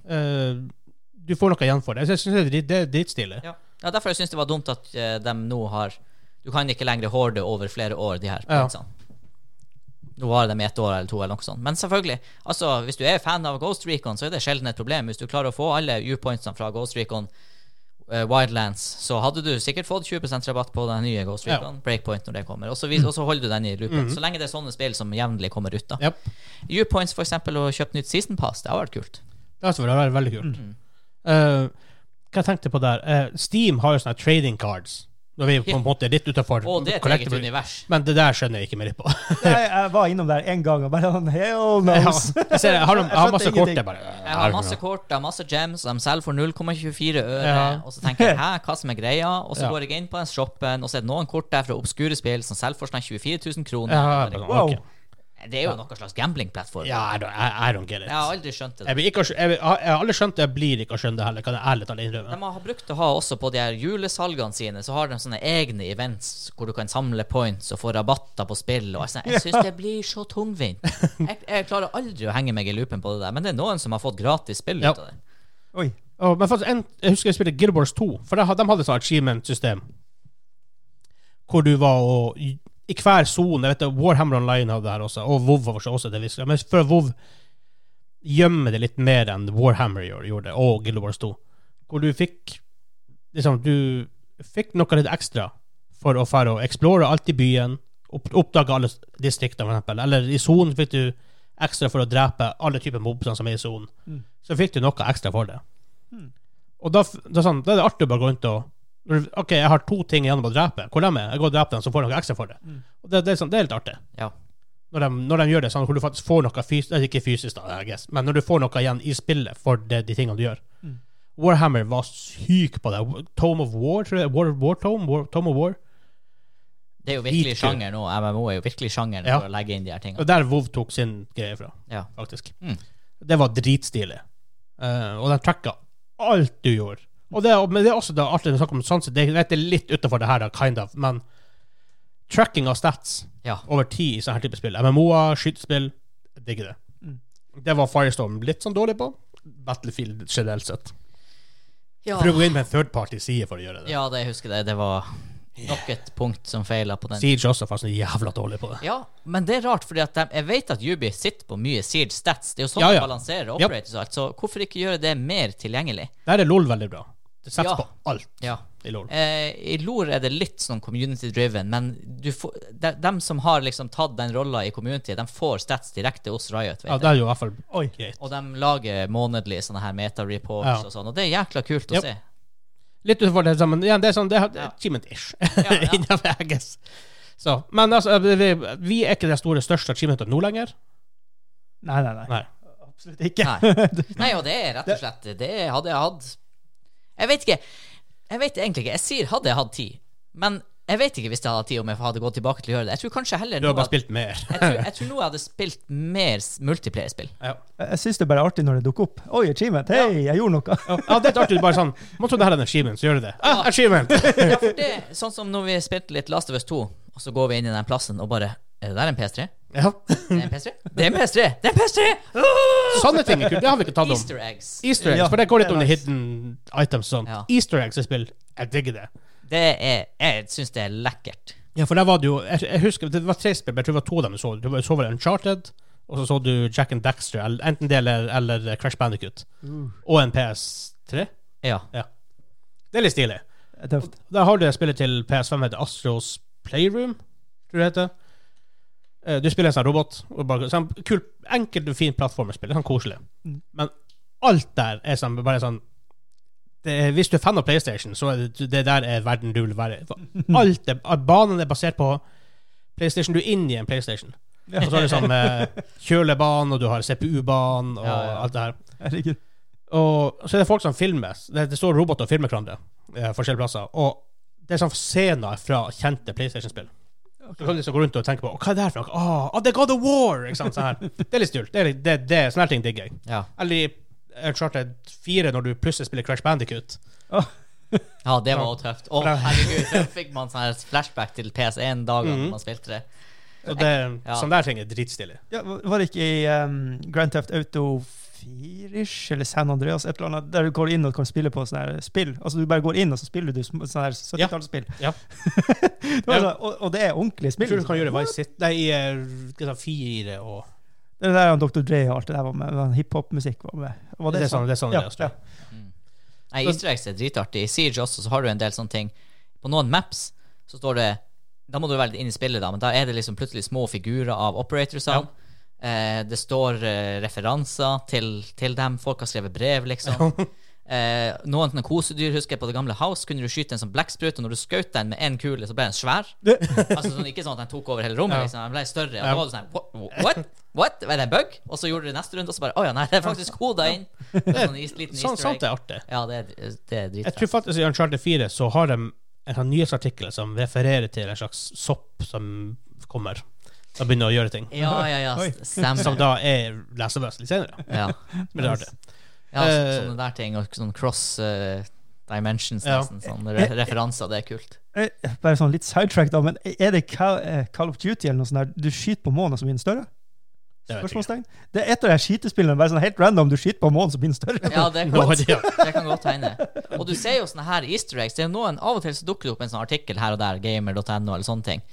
du får noe igjen for det. Jeg synes det er dritstilig. Derfor jeg synes det var dumt at de nå har, du kan ikke lenger hårde over flere år de her pointsene. Nå var det med 1 år eller 2 eller noe sånt. Men selvfølgelig, altså, hvis du er fan av Ghost Recon, så er det sjelden et problem. Hvis du klarer å få alle U-pointsene fra Ghost Recon Wildlands, så hadde du sikkert fått 20% rabatt på den nye Ghost Recon Breakpoint når det kommer, og så holder du den i loopen, så lenge det sånne spill som jevnlig kommer ut da. U-Points for eksempel, og kjøpt nytt Season Pass, det har vært kult. Det har vært veldig kult. Hva jeg tenkte på der? Steam har jo sånne trading cards, når vi på en måte litt utenfor det er et eget univers. Men det der skjønner jeg ikke mer på. Jeg var innom der en gang og bare hell knows. Jeg har masse kort der bare. Jeg har masse kort, jeg har masse gems, de selger for 0,24 øre, og så tenker jeg, hva som er greia? Og så går jeg inn på den shoppen, og så er det noen kort der fra obskure spill som selger for sånn 24 000 kroner. Wow. Det er jo noe slags gambling-plattform. I don't get it. Jeg har aldri skjønt det. Jeg har aldri skjønt det, jeg blir ikke å skjønne det heller. Kan jeg ærlig talt innrømme. De har brukt å ha også på de her julesalgene sine, så har de sånne egne events hvor du kan samle points og få rabatter på spill. Og jeg synes det blir så tungvint. Jeg klarer aldri å henge meg i loopen på det der, men det er noen som har fått gratis spill ut av det. Oi. Men faktisk, jeg husker jeg spilte Guild Wars 2, for de hadde sånn achievement-system hvor du var og i hver zone, jeg vet Warhammer Online hadde det her også, og WoW var også det visste. Men for WoW gjemmer det litt mer enn Warhammer gjorde det, og Guild Wars 2. Hvor du fikk liksom, du fikk noe litt ekstra for å fære og explore alt i byen, oppdage alle distrikter for eksempel, eller i zonen fikk du ekstra for å drepe alle typer mobber som er i zonen. Så fikk du noe ekstra for det. Og da er det artig å bare gå rundt og ok, jeg har 2 ting igjen å drepe. Hvor de er? Jeg går og dreper dem, så får jeg noe ekstra for det. Og det er litt artig. Ja. Når de gjør det sånn, hvor du faktisk får noe fysisk, ikke fysisk da, I guess, men når du får noe igjen i spillet for de tingene du gjør. Warhammer var syk på det. Tome of War, tror jeg. Tome of War. Det er jo virkelig sjanger nå. MMO er jo virkelig sjangeren for å legge inn de her tingene. Og der WoW tok sin greie fra, faktisk. Det var dritstilig. Og de trekket alt du gjorde. Men det er også da alltid snakk om sånn, det er litt utenfor det her da, kind of, men tracking av stats over tid i sånne her type spill, MMO-er, skytespill, jeg digger det. Det var Firestorm litt sånn dårlig på, Battlefield generelt sett. For å gå inn med en third-party-side for å gjøre det. Ja, det jeg husker det. Det var nok et punkt som feilet på den. Siege også faktisk jævla dårlig på det. Ja, men det er rart, fordi at jeg vet at Ubi sitter på mye Siege stats. Det er jo sånn de balanserer operators og alt, så hvorfor ikke gjøre det mer tilgjengelig? Der er LoL veldig bra. Det setter på alt i LoL. I LoL er det litt sånn community-driven, men dem som har liksom tatt den rollen i community, de får stats direkte hos Riot, vet det er jo I hvert fall greit. Og de lager månedlig sånne her meta-reports og sånn, og det er jækla kult å se. Litt utenfor det sammen. Ja, det er sånn, det er achievement-ish. I guess. Så, men altså, vi er ikke det største achievementet nå lenger. Nei. Absolutt ikke. Nei, og det er rett og slett, det hadde jeg hatt. Jeg vet egentlig ikke. Jeg sier hadde jeg hatt tid, men jeg vet ikke hvis jeg hadde tid om jeg hadde gått tilbake til å gjøre det. Jeg tror kanskje heller du har bare spilt mer. jeg tror nå jeg hadde spilt mer multiplayer-spill. Jeg synes det er bare artig når det dukker opp. Oi, achievement, hei, jeg gjorde noe. Det er artig, bare sånn, må tro det her er en achievement, så gjør det. Achievement! Ja, for det sånn som når vi spilte litt Last of Us 2, og så går vi inn i den plassen og bare, er det der en PS3? Ja. Det er en PS3? Det er en PS3! Det er en PS3! Sånne ting er kult, det har vi ikke tatt om. Easter eggs, for det går litt under hidden items sånn. Easter eggs i spill, jeg digger det. Jeg synes det er lekkert. Ja, for der var det jo, jeg husker, det var 3 spill, jeg tror det var 2 av dem du så. Du så vel Uncharted, og så du Jack and Daxter, enten det eller Crash Bandicoot. Og en PS3. Ja. Det er litt stilig. Det er tøft. Der har du spillet til PS5 heter Astros Playroom, tror jeg det heter. Du spiller en sånn robot, og bare sånn kul, enkelt og fin plattformerspill, sånn koselig. Men alt der er sånn, bare sånn, hvis du er fan av PlayStation, så er det der er verden du vil være. Alt banen er basert på PlayStation, du er inne i en PlayStation. Og så er det sånn kjølebanen, og du har CPU-banen, og alt det her. Herregud. Og så er det folk som filmer, det står roboter og filmer hverandre, forskjellige plasser, og det er sånn scener fra kjente PlayStation-spill. Du kan liksom gå rundt og tenke på, hva er det her for noe? Det er God of War! Ikke sant, sånn her. Det er litt stult. Det er sånne ting digger jeg. Eller i Uncharted 4, når du plutselig spiller Crash Bandicoot. Ja, det var jo tøft. Herregud, så fikk man sånn her flashback til PS1-dagen man spilte det. Og sånn der ting er dritstilig. Ja, var det ikke i Grand Theft Auto 4-ish, eller San Andreas, et eller annet, der du går inn og kan spille på sånne her spill. Altså du bare går inn og så spiller du sånne her 70-tallsspill. Og det er ordentlig spill. Jeg tror du kan gjøre Vice City. Det er 4 og... Det der Dr. Dre og alt det der var med, hiphop-musikk var med. Det er sånn det er. Nei, Easter eggs dritartig. I Siege også så har du en del sånne ting. På noen maps så står det, da må du være litt inn i spillet da, men da det liksom plutselig små figurer av operatorsene. Det står referanser til dem. Folk har skrevet brev, liksom. Noen sånne kosedyr, husker jeg på det gamle House, kunne du skyte en sånn blekksprut, og når du skjøt den med en kule, så ble den svær. Altså sånn, ikke sånn at den tok over hele rommet, liksom. Den ble større. Og da var det sånn, what? Var det en bug? Og så gjorde du det neste rundt, og så bare, nei, det faktisk kodet inn. Sånn liten easter egg. Sånt det artig. Ja, det er dritfett. Jeg tror faktisk i Uncharted 4 så har de en sånn nyhetsartikkel som refererer til en slags sopp som kommer. Da begynner å gjøre ting. Ja, stemmer. Som da Last of Us litt senere. Ja. Men det er artig. Ja, sånne der ting, og sånn cross dimensions, nesten, sånne referanser, det er kult. Bare sånn litt sidetrack da, men det Call of Duty eller noe sånt der, du skyter på månen som blir den større? Spørsmålstegn? Det et av de skytespillene, bare sånn helt random, du skyter på månen som blir den større. Ja, det kan godt tegne. Og du ser jo sånne her easter eggs, det er noen, av og til så dukker det opp en sånn artikkel her og der, gamer.no eller sånne ting,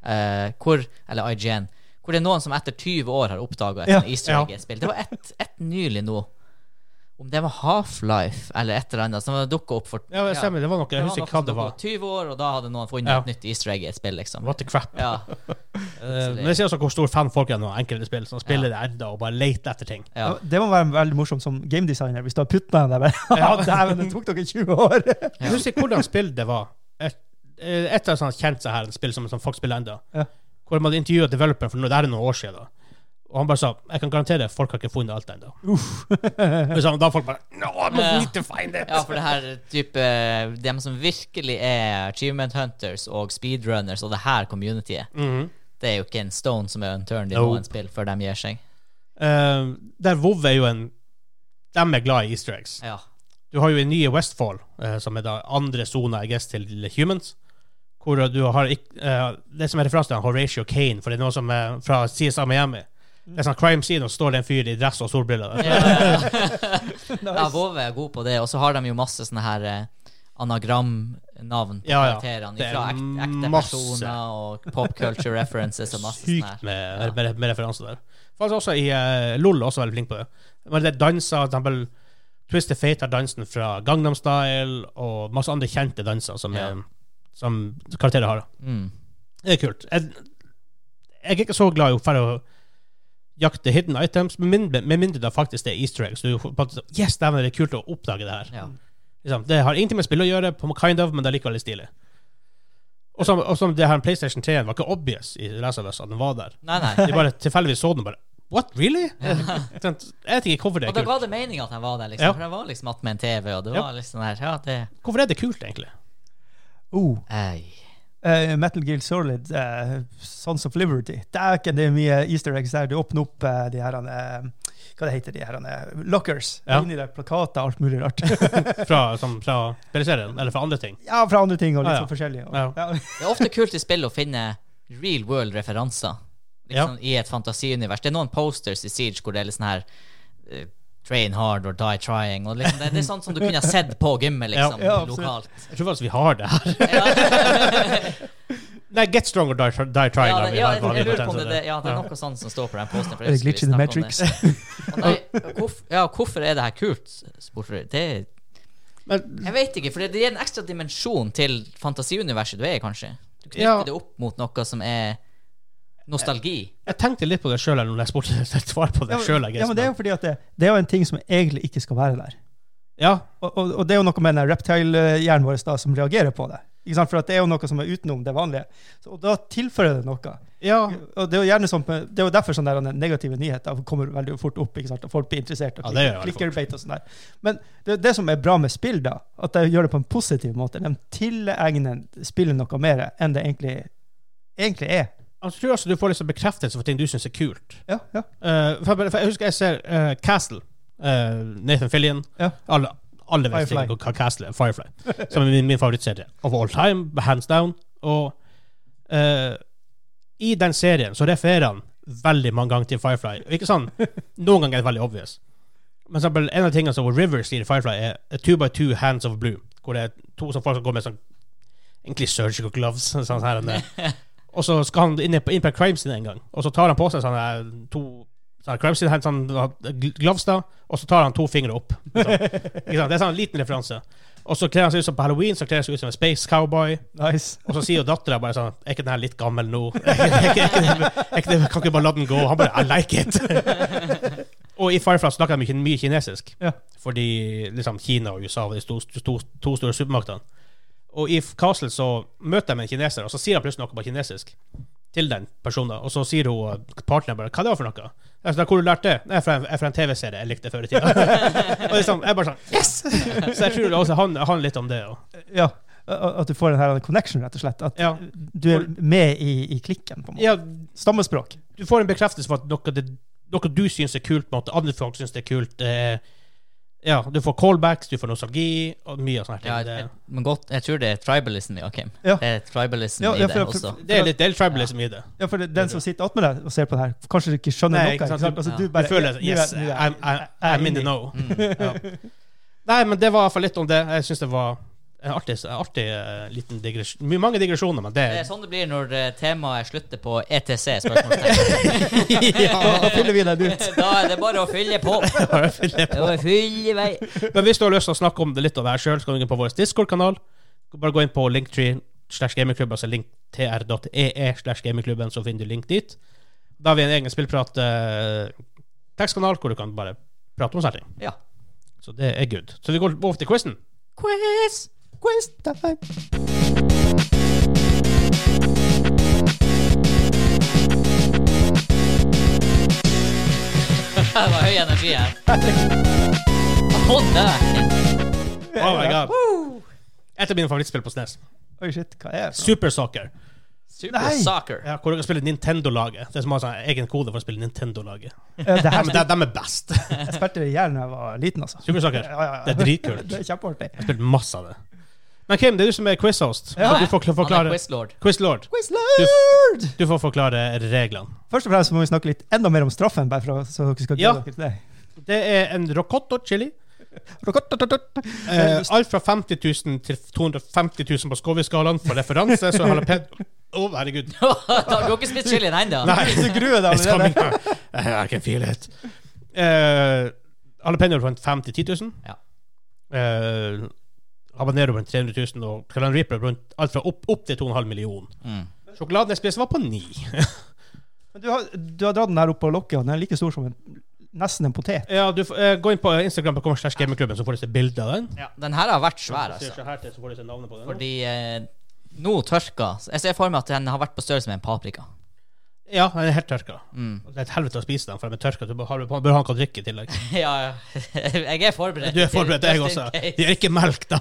eller IGN, hvor det er noen som etter 20 år har oppdaget et sånn easter egg-spill. Det var et nylig nå, om det var Half-Life eller et eller annet som dukket opp for... Ja, stemmer, det var noe, jeg husker ikke hva det var. 20 år, og da hadde noen funnet et nytt easter egg i et spill, liksom. What the crap. Ja. Men jeg ser også hvor stor fan folk er nå, enkelte spill, som spiller det enda og bare leter etter ting. Ja. Det må være veldig morsomt som game designer, hvis du har puttet den der bare, det tok dere 20 år. Jeg husker hvordan spill det var. Et av sånne kjent seg her, en spill som folk spiller enda. Hvor man intervjuet developeren for det noen år siden da. Og han bare sa, jeg kan garantere folk har ikke funnet alt enda. Da folk bare, no, I need to find it. Ja, for det her type, dem som virkelig achievement hunters og speedrunners og det her communityet, det jo ikke en stone som unturned i noen spill før de gir seg. Der WoW jo de glad i easter eggs. Ja. Du har jo en nye Westfall, som da andre zona, I guess, til humans, hvor du har det som referanse til Horatio Kane, for det noe som fra CSI Miami. Det sånn crime scene, og står det en fyr i dress og solbriller der. Ja, WoW god på det, og så har de jo masse sånne her anagramnavn på karakterene fra ekte personer og pop culture references og masse sånne her. Sykt med referanser der. Faktisk også i LOL også veldig flink på det. Men det danser, for eksempel Twisted Fate har dansen fra Gangnam Style og masse andre kjente danser som karakterer har. Det kult. Jeg ikke så glad for å jakte hidden items, med mindre da faktisk det easter eggs. Yes, det er kult å oppdage det her. Liksom, det har ingenting med spill å gjøre, kind of, men det likevel stilig. Og som det her PlayStation 3 var ikke obvious i Last of Us at den var der. Nei. De bare tilfeldigvis så den bare, what, really? Jeg vet ikke hvorfor det kult. Og da kult. ga det mening at den var der, liksom. For det var liksom at med en TV, og det var liksom her, Hvorfor det kult, egentlig? Metal Gear Solid, Sons of Liberty. Det ikke det mye easter eggs der. Du åpner opp de her, hva det heter de her, lockers. Inni der, plakater, alt mulig rart. fra spilleserien, eller fra andre ting? Ja, fra andre ting, og litt så forskjellige. Det ofte kult I spill å finne real world referanser liksom, I et fantasiunivers. Det noen posters I Siege hvor det litt sånn her train hard or die trying og liksom, det sånt som du kunne ha sett på gymmet liksom, lokalt. Jeg tror faktisk vi har det her. Nei, get strong or die trying. Jeg lurer på om det noe sånt som står på den posten. Er det glitch in the Matrix? Hvorfor det her kult? Jeg vet ikke, for det gir en ekstra dimensjon til fantasiuniverset du kanskje. Du knytter det opp mot noe som nostalgi. Jeg tenkte litt på det selv når jeg spurte et svar på det selv. Ja, men det jo fordi at det jo en ting som egentlig ikke skal være der. Ja. Og det jo noe med den reptile-hjernen vår da, som reagerer på det. Ikke sant? For at det jo noe som utenom det vanlige. Og da tilfører det noe. Ja. Og det jo gjerne sånn, det jo derfor sånne der negative nyheter kommer veldig fort opp, ikke sant? Og folk blir interessert og klikkerbeit og sånn der. Men det som bra med spill da, at de gjør det på en positiv måte. De tilegner spillet noe mer enn det egentlig Jeg tror også du får liksom bekreftelse for ting du synes kult. Ja. For jeg husker jeg ser Castle, Nathan Fillion, alle vet ikke hva Castle Firefly, som min favorittserie of all time, hands down. Og I den serien så refererer han veldig mange ganger til Firefly. Ikke sånn, noen ganger det veldig obvious. Men eksempel, en av tingene som River sier i Firefly a 2x2 hands of blue, hvor det to som folk som går med sånn egentlig surgical gloves, sånn her og så skal han inn på crime scene en gang, og så tar han på seg sånne to Så crime scene henter sånn gloves da, og så tar han 2 fingre opp. Sånn. Det er sånn en liten referanse. Og så kler han seg ut som på Halloween, så kler han seg ut som en space cowboy. Nice. Og så sier jo datteren bare sånn, ikke den her litt gammel nå? Kan ikke bare la den gå? Han bare, I like it. Og i Firefly snakker de mye kinesisk. Ja. Fordi liksom Kina og USA var de to store supermaktene. Og i Castle så møter de en kineser, og så sier han plutselig noe på kinesisk til den personen. Og så sier hun partneren bare, hva det var for noe? Jeg sa, hvor du lærte det? Jeg er fra en TV-serie jeg likte før i tiden. Og liksom, jeg bare sånn, yes! Så jeg tror det også handler litt om det. Ja, at du får den her connection, rett og slett. At du er med i klikken, på en måte. Ja, stammespråk. Du får en bekreftelse for at noe du synes er kult, på en måte andre folk synes det er kult. Ja, du får callbacks, du får nostalgi og mye sånne ting. Ja, men godt, jeg tror det er tribalism i Akim. Ja. Det er tribalism i det også. Det er litt tribalism i det. Ja, for den som sitter attmed deg og ser på det her, kanskje ikke skjønner noe. Ikke sant? Altså, du føler, yes, I'm in the know. Ja. Nei, men det var i hvert fall litt om det. Jeg synes det var en artig liten digresjon. Mange digresjoner, men det er sånn det blir når temaet slutter på ETC, spørsmålstegn. Ja, da fyller vi den ut. Da er det bare å fylle på. Fylle vei. Men hvis du har lyst til å snakke om det litt av det her selv, så kan du gå inn på vår Discord-kanal. Bare gå inn på linktree/gamingklubben, altså linktr.ee/gamingklubben, så finner du link dit. Da har vi en egen spillprat tekstkanal, hvor du kan bare prate om sånne ting. Ja. Så det er good. Så vi går over til quizen. Quiz time. Det var høy energi her. Oh my god. Et av mine favorittspill på SNES. Oi, shit, hva er det? Super Soccer. Super Soccer. Ja, hvor du kan spille Nintendo-laget. Det er som har sånn egen kode for å spille Nintendo-laget. Men de er best. Jeg spilte det gjerne da jeg var liten, altså. Super Soccer. Ja. Det er dritkult. Det er kjempeartig. Jeg har spilt masse av det. Men Kim, det er du som er quiz-host. Ja. Du får forklare... Quizlord. Du får forklare reglene. Først og fremst må vi snakke litt enda mer om straffen, bare for så dere skal glede dere til det. Det er en rocotto chili. Alt fra 50 000 til 250 000 på Scoville-skalaen for referanse, så jalapeno... herregud. Du har ikke spist chilien enda. Nei, du gruer deg allerede. I can feel it. Jalapeno rundt 5-10 000. Ja. Habanero rundt 300 000, og Carolina Reaper rundt alt fra opp til 2,5 millioner. Sjokoladen jeg spiste var på 9. Men du har dratt den her opp på lokket, og den er like stor som nesten en potet. Ja, du gå inn på Instagram på /gamingklubben, så får du se bilder av den. Ja, den her har vært svær, altså. Så får du se navnet på den. Fordi nå tørka. Jeg ser for meg at den har vært på størrelse med en paprika. Ja, den er helt tørka. Det er et helvete å spise den, for den er tørka. Du bør ha noe å drikke i tillegg. Ja, jeg er forberedt. Du er forberedt, jeg også. Det er ikke melk, da.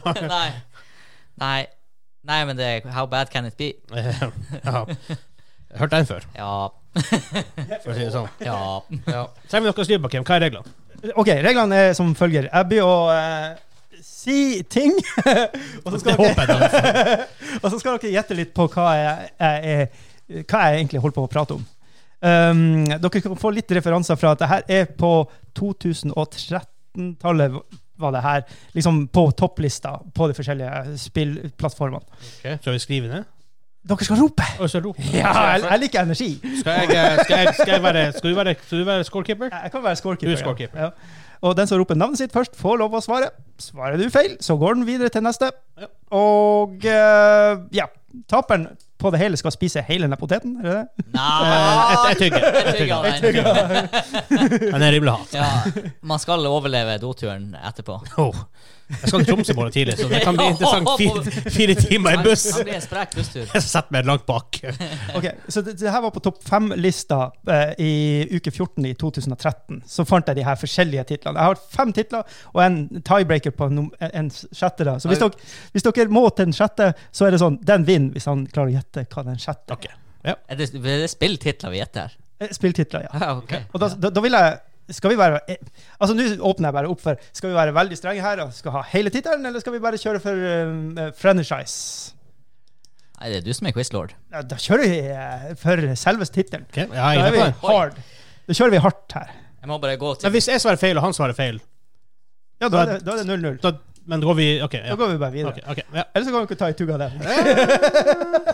Nei, men det er how bad can it be? Ja. Jeg har hørt den før. Ja. For å si det sånn. Ja. Så har vi noe å styre på, Kim. Hva er reglene? Ok, reglene er som følger. Jeg blir å si ting. Og så skal dere gjette litt på hva jeg egentlig holder på å prate om. Dere kan få litt referanser fra at det her er på 2013-tallet var det her liksom på topplista på de forskjellige spillplattformene. Okay, så vi skriver ned? Dere skal rope! Ja, jeg liker energi. Skal du være scorekeeper? Jeg kan være scorekeeper. Du er scorekeeper. Ja. Og den som roper navnet sitt først, får lov å svare. Svarer du feil, så går den videre til neste. Ja. Og taperen på det hele skal spise hele den poteten, er det det? Nei, jeg tygger. Den er rimelig hat. Ja, man skal overleve doturen etterpå. Jeg skal til Tromsø i morgen tidlig, så det kan bli interessant 4 timer i buss. Det blir en sprek busstur. Jeg setter meg langt bak. Ok, så det her var på topp 5-lista i uke 14 i 2013. Så fant jeg de her forskjellige titlene. Jeg har 5 titler og en tiebreaker på en sjette. Da. Så hvis dere må til den sjette, så er det sånn, den vinner hvis han klarer å gjette hva den sjette. Okay. Ja. Er det spilltitler vi gjetter her? Spilltitler, ja. Okay. Og da vil jeg... Skal vi være... Altså, nå åpner jeg bare opp for... Skal vi være veldig strenge her og skal ha hele titelen, eller skal vi bare kjøre for franchise? Nei, det er du som er quizlord. Ja, da kjører vi for selvest titelen. Okay. Ja, da er vi hard. Da kjører vi hardt her. Jeg må bare gå til... Men hvis jeg svarer feil, og han svarer feil... Ja, da er det 0-0. Men da går vi... Okay, ja. Da går vi bare videre. Okay, ja. Ellers så kan vi ikke ta i tugg av det.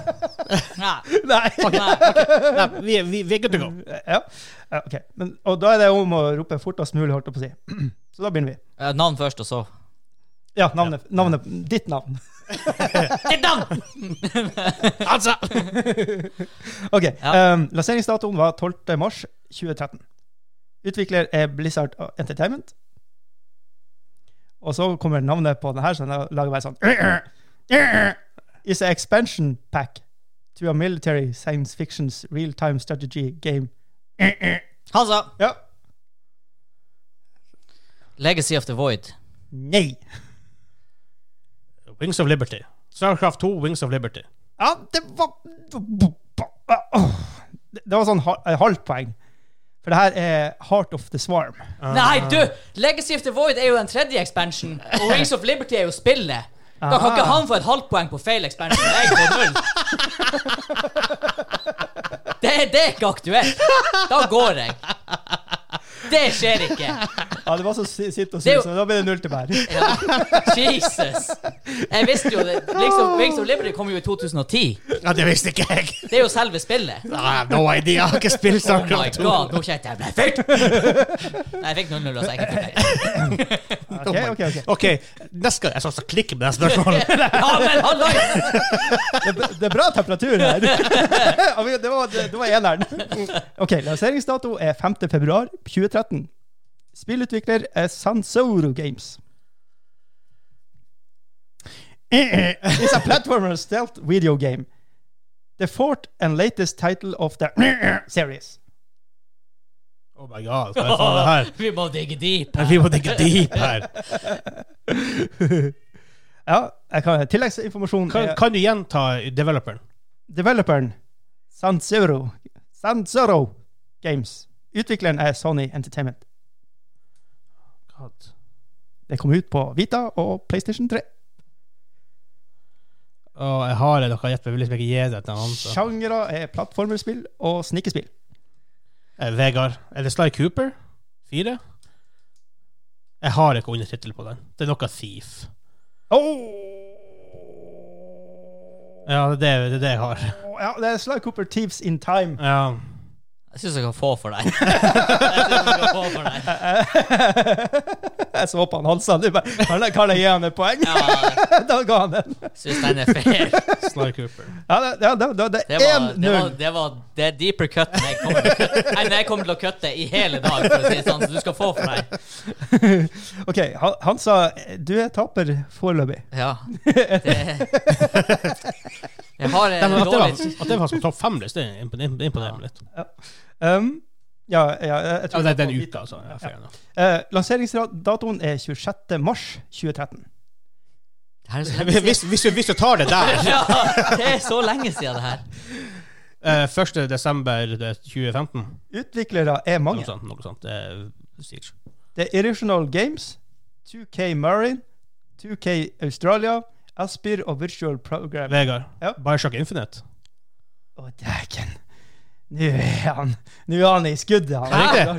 Nei. Nei, vi er good to go. Ja, ok. Men, og da er det om å rope fortest mulig, holdt jeg på å si. Så da begynner vi. Navn først, og så. Ja, navnet. Ditt navn. Ditt navn! Altså! Ok, lanseringsdatoen var 12. mars 2013. Utvikler er Blizzard Entertainment. Og så kommer navnet på den her, så den lager bare sånn. Is an expansion pack to a military science fiction's real-time strategy game. Hansa! Ja. Legacy of the Void. Nei. Wings of Liberty. StarCraft 2, Wings of Liberty. Ja, det var sånn halvt poeng. For det her er Heart of the Swarm. Nei, du! Legacy of the Void er jo den tredje expansion, og Wings of Liberty er jo spillet. Da kan ikke han få et halvt poeng på feil expansion. Jeg får 0. Det er ikke aktuelt. Da går jeg. Det skjer ikke. Ja, det var så sitt og så da ble det 0 til hver. Ja. Jesus. Jeg visste jo det. Liksom, Wings of Liberty kom jo i 2010. Ja, det visste ikke jeg. Det er jo selve spillet. No idea. Jeg har ikke spilt StarCraft 2. Oh my god, nå kjente jeg ble fyrt. Nei, jeg fikk 0-0, altså jeg ikke fikk det. Ok, neste gang jeg skal klikke med det spørsmålet. Ja, men hallo! Det er bra temperatur her. Det var eneren. Ok, lanseringsdato er 5. februar 2013. Spillutvikler er Sansoro Games. It's a platformer stealth video game. The fourth and latest title of the series. Oh my god, hva er faen det her? Vi må digge deep her. Vi må digge deep her. Ja, jeg kan tilleggsinformasjon. Kan du gjenta developeren? Developeren Sansoro Games. Utvikleren er Sony Entertainment. God. Det kom ut på Vita og PlayStation 3. Jeg har det, dere gjett, men jeg vil liksom ikke gi det til han. Sjangere er plattformerspill og snikespill. Vegard, er det Sly Cooper? 4? Jeg har ikke undertitel på den. Det er noe Thief. Ja, det er det jeg har. Ja, det er Sly Cooper Thieves in Time. Ja. Jeg synes jeg kan få for deg. Jeg så på han Hansa. Kan jeg gi han et poeng? Ja. Da ga han den. Synes den er fair. Sly Cooper. Ja, det er 1-0. Det er deeper cut enn jeg kommer til å kutte i hele dag, for å si det sånn, så du skal få for deg. Ok, Hansa, du er taper foreløpig. Ja. Jeg har at det var som topp 5-list, det imponerer meg litt. Jeg tror det er den uka, altså. Lanseringsdatoen er 26. mars 2013. Hvis du tar det der. Ja, det er så lenge siden det her. 1. desember 2015. Utviklere er mange. Noe sånt. Det er Siege. Det er Irrational Games, 2K Marine, 2K Australia, Aspyr og Virtual Program. Vegard, Bioshock Infinite. Dæken. Nå er han i skuddet. Ja.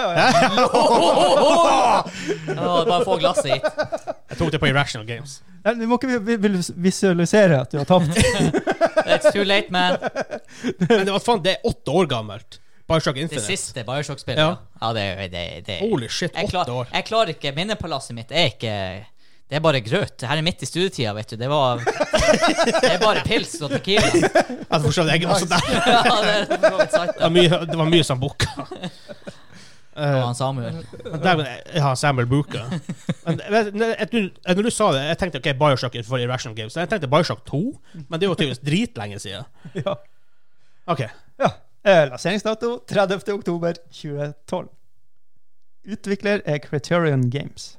Bare få glasset hit. Jeg tok det på Irrational Games. Du må ikke visualisere at du har tapt. It's too late, man. Men det er 8 år gammelt. Bioshock Infinite. Det siste Bioshock-spillet. Ja, det holy shit, 8 år. Jeg klarer ikke, minnepalasset mitt er ikke... Det er bare grøt. Det her er midt i studietida, vet du. Det er bare pils og tequila. Altså, forstår jeg også der. Det var mye som boka. Han Samuel. Samuel Buka. Når du sa det, jeg tenkte, ok, Bioshock for Irrational Games. Jeg tenkte Bioshock 2, men det var tydeligvis dritlenge siden. Ja. Ok. Ja. Lanseringsdato 30. oktober 2012. Utvikler er Criterion Games.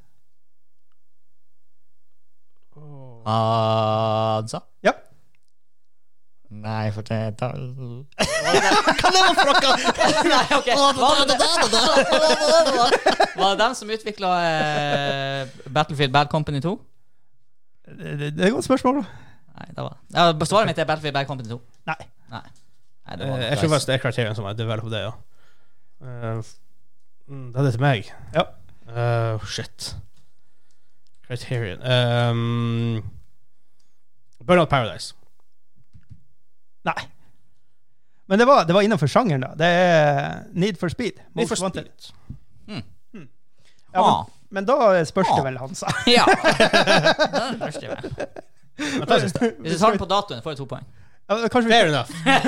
Hansa? Ja. Nei, for det Hva det var for noe? Nei, ok. Var det dem som utviklet Battlefield Bad Company 2? Det er et godt spørsmål. Nei, det var svaret mitt er Battlefield Bad Company 2. Nei. Jeg tror faktisk det er Criterion som har developet det, ja. Det er det til meg. Ja. Shit. Criterion. Burnout Paradise. Nei. Men det var innenfor sjangeren, da. Det er Need for Speed. Need for Speed. Ja, men da spørs det vel, Hansa. Ja. Da spørs det vel. Hvis du tar den på datoen, får jeg 2 poeng. Ja, Fair enough.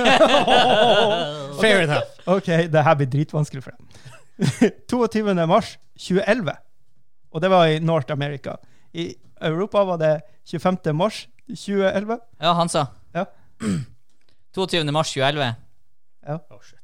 Fair enough. Ok, det her blir dritvanskelig for dem. 22. mars 2011. Og det var i North America. I Europa var det 25. mars 2011. Ja, Hansa. Ja. 22. mars 2011. Ja. Oh, shit.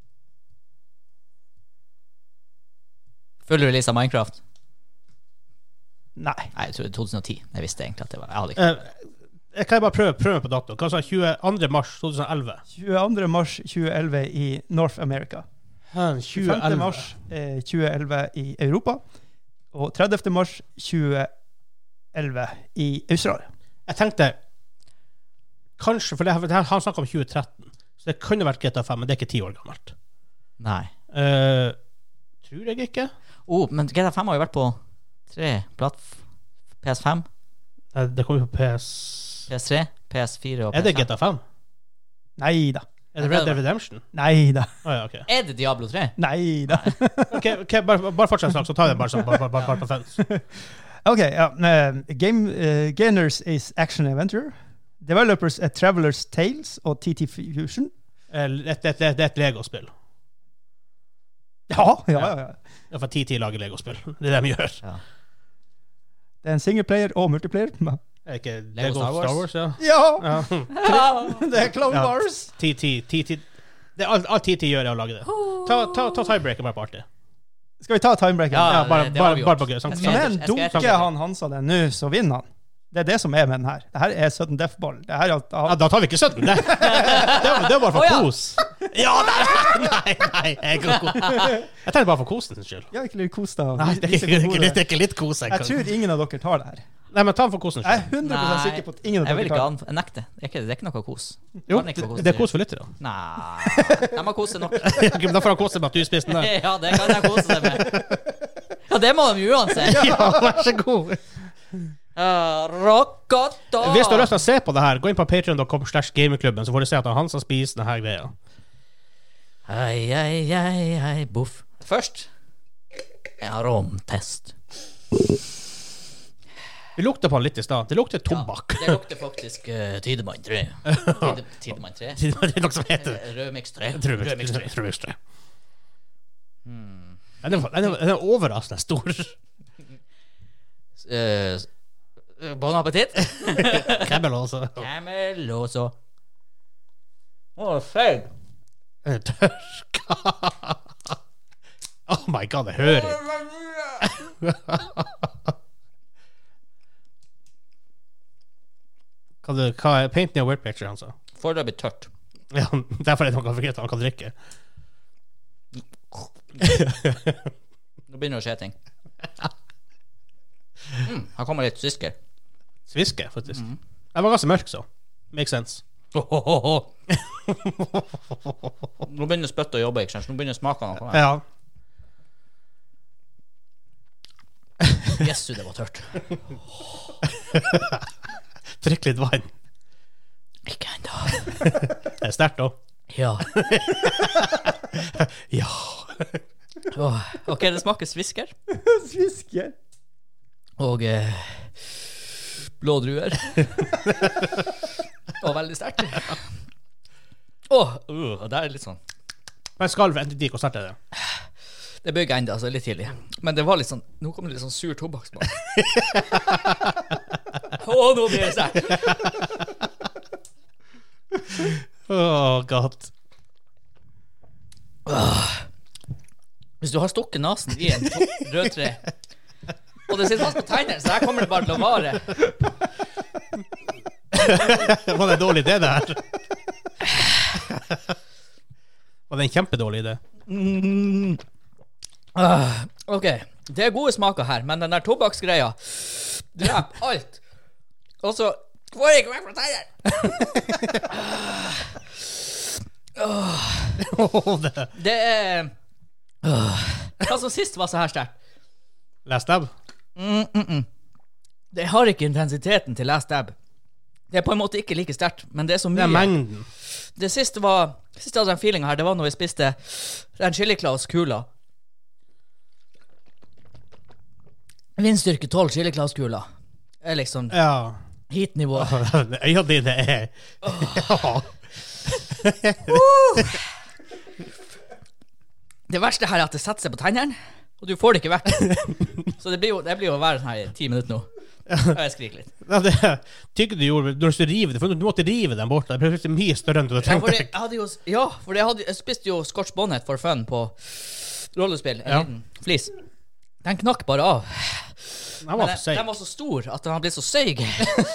Full release av Minecraft. Nei. Nei, jeg tror det er 2010. Jeg visste egentlig at det var... Jeg hadde ikke... Jeg kan bare prøve på dato. Hva sa 22. mars 2011? 22. mars 2011 i North America. 25. mars 2011 i Europa. Og 30. mars 2011 i Australia. Jeg tenkte kanskje, for det her, han snakket om 2013, så det kunne vært GTA 5, men det er ikke 10 år gammelt. Nei. Tror jeg ikke. Men GTA 5 har jo vært på 3 PS5. Det kommer på PS3, PS4 og PS5. Er det GTA 5? Neida. Er det Red Dead Redemption? Neida. Ja, okay. Er det Diablo 3? Neida. Ok, bare fortsett snart, så tar jeg den bare på fans. Ok, ja. Gainers is Action Adventure. Developers er Traveler's Tales og TT Fusion. Det er et Lego-spill. Ja. Ja, for TT lager Lego-spill. Det er det de gjør. Ja. Det er en singleplayer og multiplayer. Er ikke Lego Star Wars? Ja. Ja! Det er Clone Wars. TT. Det er alt TT gjør er å lage det. Ta tiebreaker bare på artig. Skal vi ta timebreaker? Ja, bare på gøy. Men dunker han Hansa den nå, så vinner han. Det er det som er med den her. Det her er sudden death ball. Det her er alt. Ja, da tar vi ikke sudden. Det er bare for kos. Ja, nei, jeg tenker bare for kosen sin skyld. Ja, ikke litt kos da. Nei, det er ikke litt kos. Jeg tror ingen av dere tar det her. Nei, men ta den for kosen sin Jeg skyld. er 100% sikker på at ingen av Jeg vil dere ikke tar det. nekte. Det er ikke noe kos. Jo, det er kos for lyttere. Nei, de har kose nok. Da får han kose med at du spiste den der. Ja, det kan jeg kose seg med. Ja, det må de uansett. Ja, vær så god. Rockata. Hvis du har lyst til å se på det her, gå inn på patreon.com/gamingklubben, så får du se at han som spiser denne greia. Hei, buff. Først aromtest. Vi lukter på den litt i sted. Det lukter tobakk. Ja, det lukter faktisk Tidemann 3. Tidemann 3? Det er noe som heter Rødmix 3. Rødmix 3. Den er overraskende stor. Bon appetit. Camel også. Camel også. Feil. Tørka. Oh my god, det hører jeg. Hva er paint me a weird picture, han sa? Foreløpig tørt. Ja, derfor er det noe forkert han kan drikke. Nå begynner det å skje ting. Her kommer litt svisker. Sviske, faktisk. Den var ganske mørk, så. Makes sense. Nå begynner spyttet å jobbe, ikke sant? Nå begynner smakene å komme. Ja. Jesu, det var tørt. Drikk litt vann. Ikke enda. Det er sterkt da. Ja. Ja. Ok, det smaker svisker. Svisker. Og blå druer. Og veldig sterkt. Det er litt sånn. Men skal vi endelig hvor sterkt er det? Det bygger enda, altså litt tidlig. Men det var litt sånn, nå kommer det litt sånn sur tobakksmak. Nå blir det sterkt. God. Hvis du har stukket nasen i en rødtre, og det sitter fast på tennene, så her kommer det bare til å vare. Var det en dårlig idé, det her? Var det en kjempedårlig idé? Ok, det er gode smaker her, men den der tobakksgreia dreper alt. Og så får jeg ikke vekk fra tennene. Det er hva som sist var så her sterkt? Last Dab? Det har ikke intensiteten til Last Dab. Det på en måte ikke like sterkt, men det så mye. Det mengden. Det siste av den feelingen her, det var når vi spiste den chiliklaus-kula. Vindstyrke 12 chiliklaus-kula. Det liksom hit-nivå. Øya dine Det verste her at det setter seg på tennene, og du får det ikke vekk. Så det blir jo å være sånn her i 10 minutter nå. Jeg skriker litt. Ja, det tykker du gjorde når du river det, for du måtte rive den bort. Det er mye større enn du tenkte. Jeg spiste jo Scotch Bonnet for fun på rollespill, en liten flis. Den knakk bare av. Den var så stor at den ble så søyg.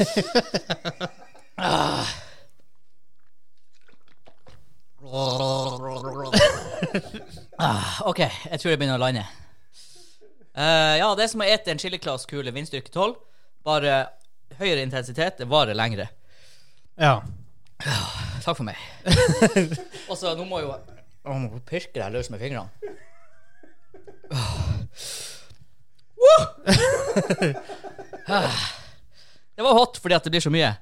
Ok, jeg tror jeg begynner å lande. Ja, det er som å ete en chiliklaus-kule vindstyrke 12. Bare høyere intensitet, det varer lengre. Ja. Takk for meg. Og så nå må jeg pirke deg løs med fingrene. Det var hot fordi at det blir så mye.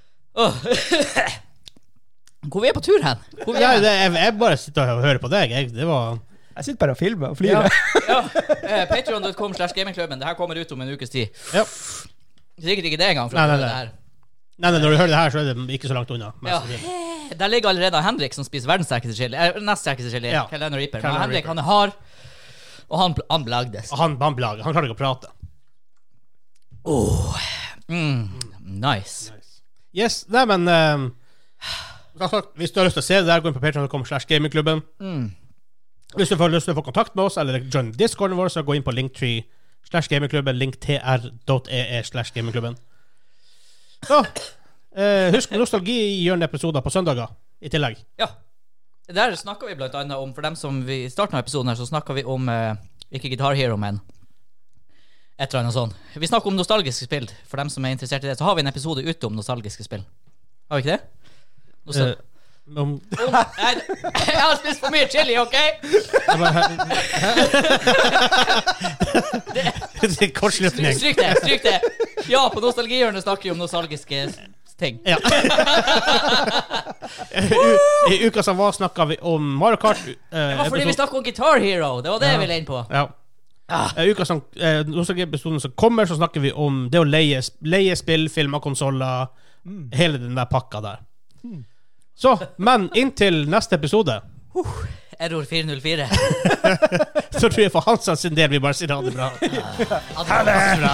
Hvor vi på tur hen? Jeg bare sitter og hører på deg. Jeg sitter bare og filmer og flirer. Patreon.com/gamingklubben. Det her kommer ut om en ukes tid. Ja. Sikkert ikke det engang. Nei, når du hører det her, så er det ikke så langt unna. Der ligger allerede Henrik som spiser verdens sterkeste chili. Nest sterkeste chili, Carolina Reaper. Men Henrik, han er hard, og han belagdes. Han klarer ikke å prate. Nice. Yes, nei, men hvis du har lyst til å se det der, gå inn på patreon.com/gamingklubben. Hvis du får lyst til å få kontakt med oss, eller join Discorden vår, så gå inn på linktree/gamingklubben, linktr.ee/gamingklubben. Så husk nostalgi-hjørne-episoder på søndager i tillegg. Ja, der snakker vi blant annet om, for dem som vi starten av episoden her, så snakker vi om ikke Guitar Hero, men et eller annet sånn. Vi snakker om nostalgiske spill. For dem som er interessert i det, så har vi en episode ute om nostalgiske spill. Har vi ikke det? Jeg har spist for mye chili, ok? Det er kortslutning. Stryk det. Ja, på nostalgihjørnet snakker vi om nostalgiske ting. Ja. I uka som var snakket vi om Mario Kart. Det var fordi vi snakket om Guitar Hero. Det var det jeg ville inn på. Ja. Uka som nostalgiepisoden som kommer, så snakker vi om det å leie spill, filmer, konsoler, hele den der pakka der. Så, men inntil neste episode Error 404. Så tror jeg for Hansson sin del vi bare sier ha det bra. Ha det bra.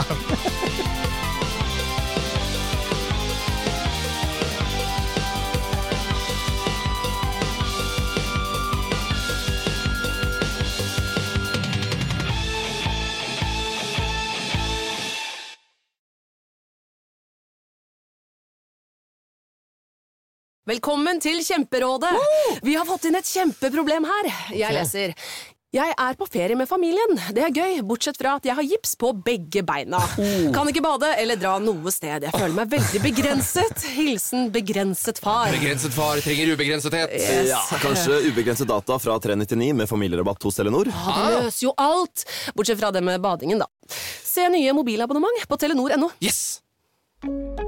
Velkommen til Kjemperådet. Vi har fått inn et kjempeproblem her. Jeg leser: Jeg er på ferie med familien. Det er gøy, bortsett fra at jeg har gips på begge beina. Kan ikke bade eller dra noe sted. Jeg føler meg veldig begrenset. Hilsen begrenset far. Begrenset far trenger ubegrensethet. Yes. Ja, kanskje ubegrenset data fra 399 med familierabatt hos Telenor? Ja, det løser jo alt. Bortsett fra det med badingen, da. Se nye mobilabonnement på telenor.no. Yes!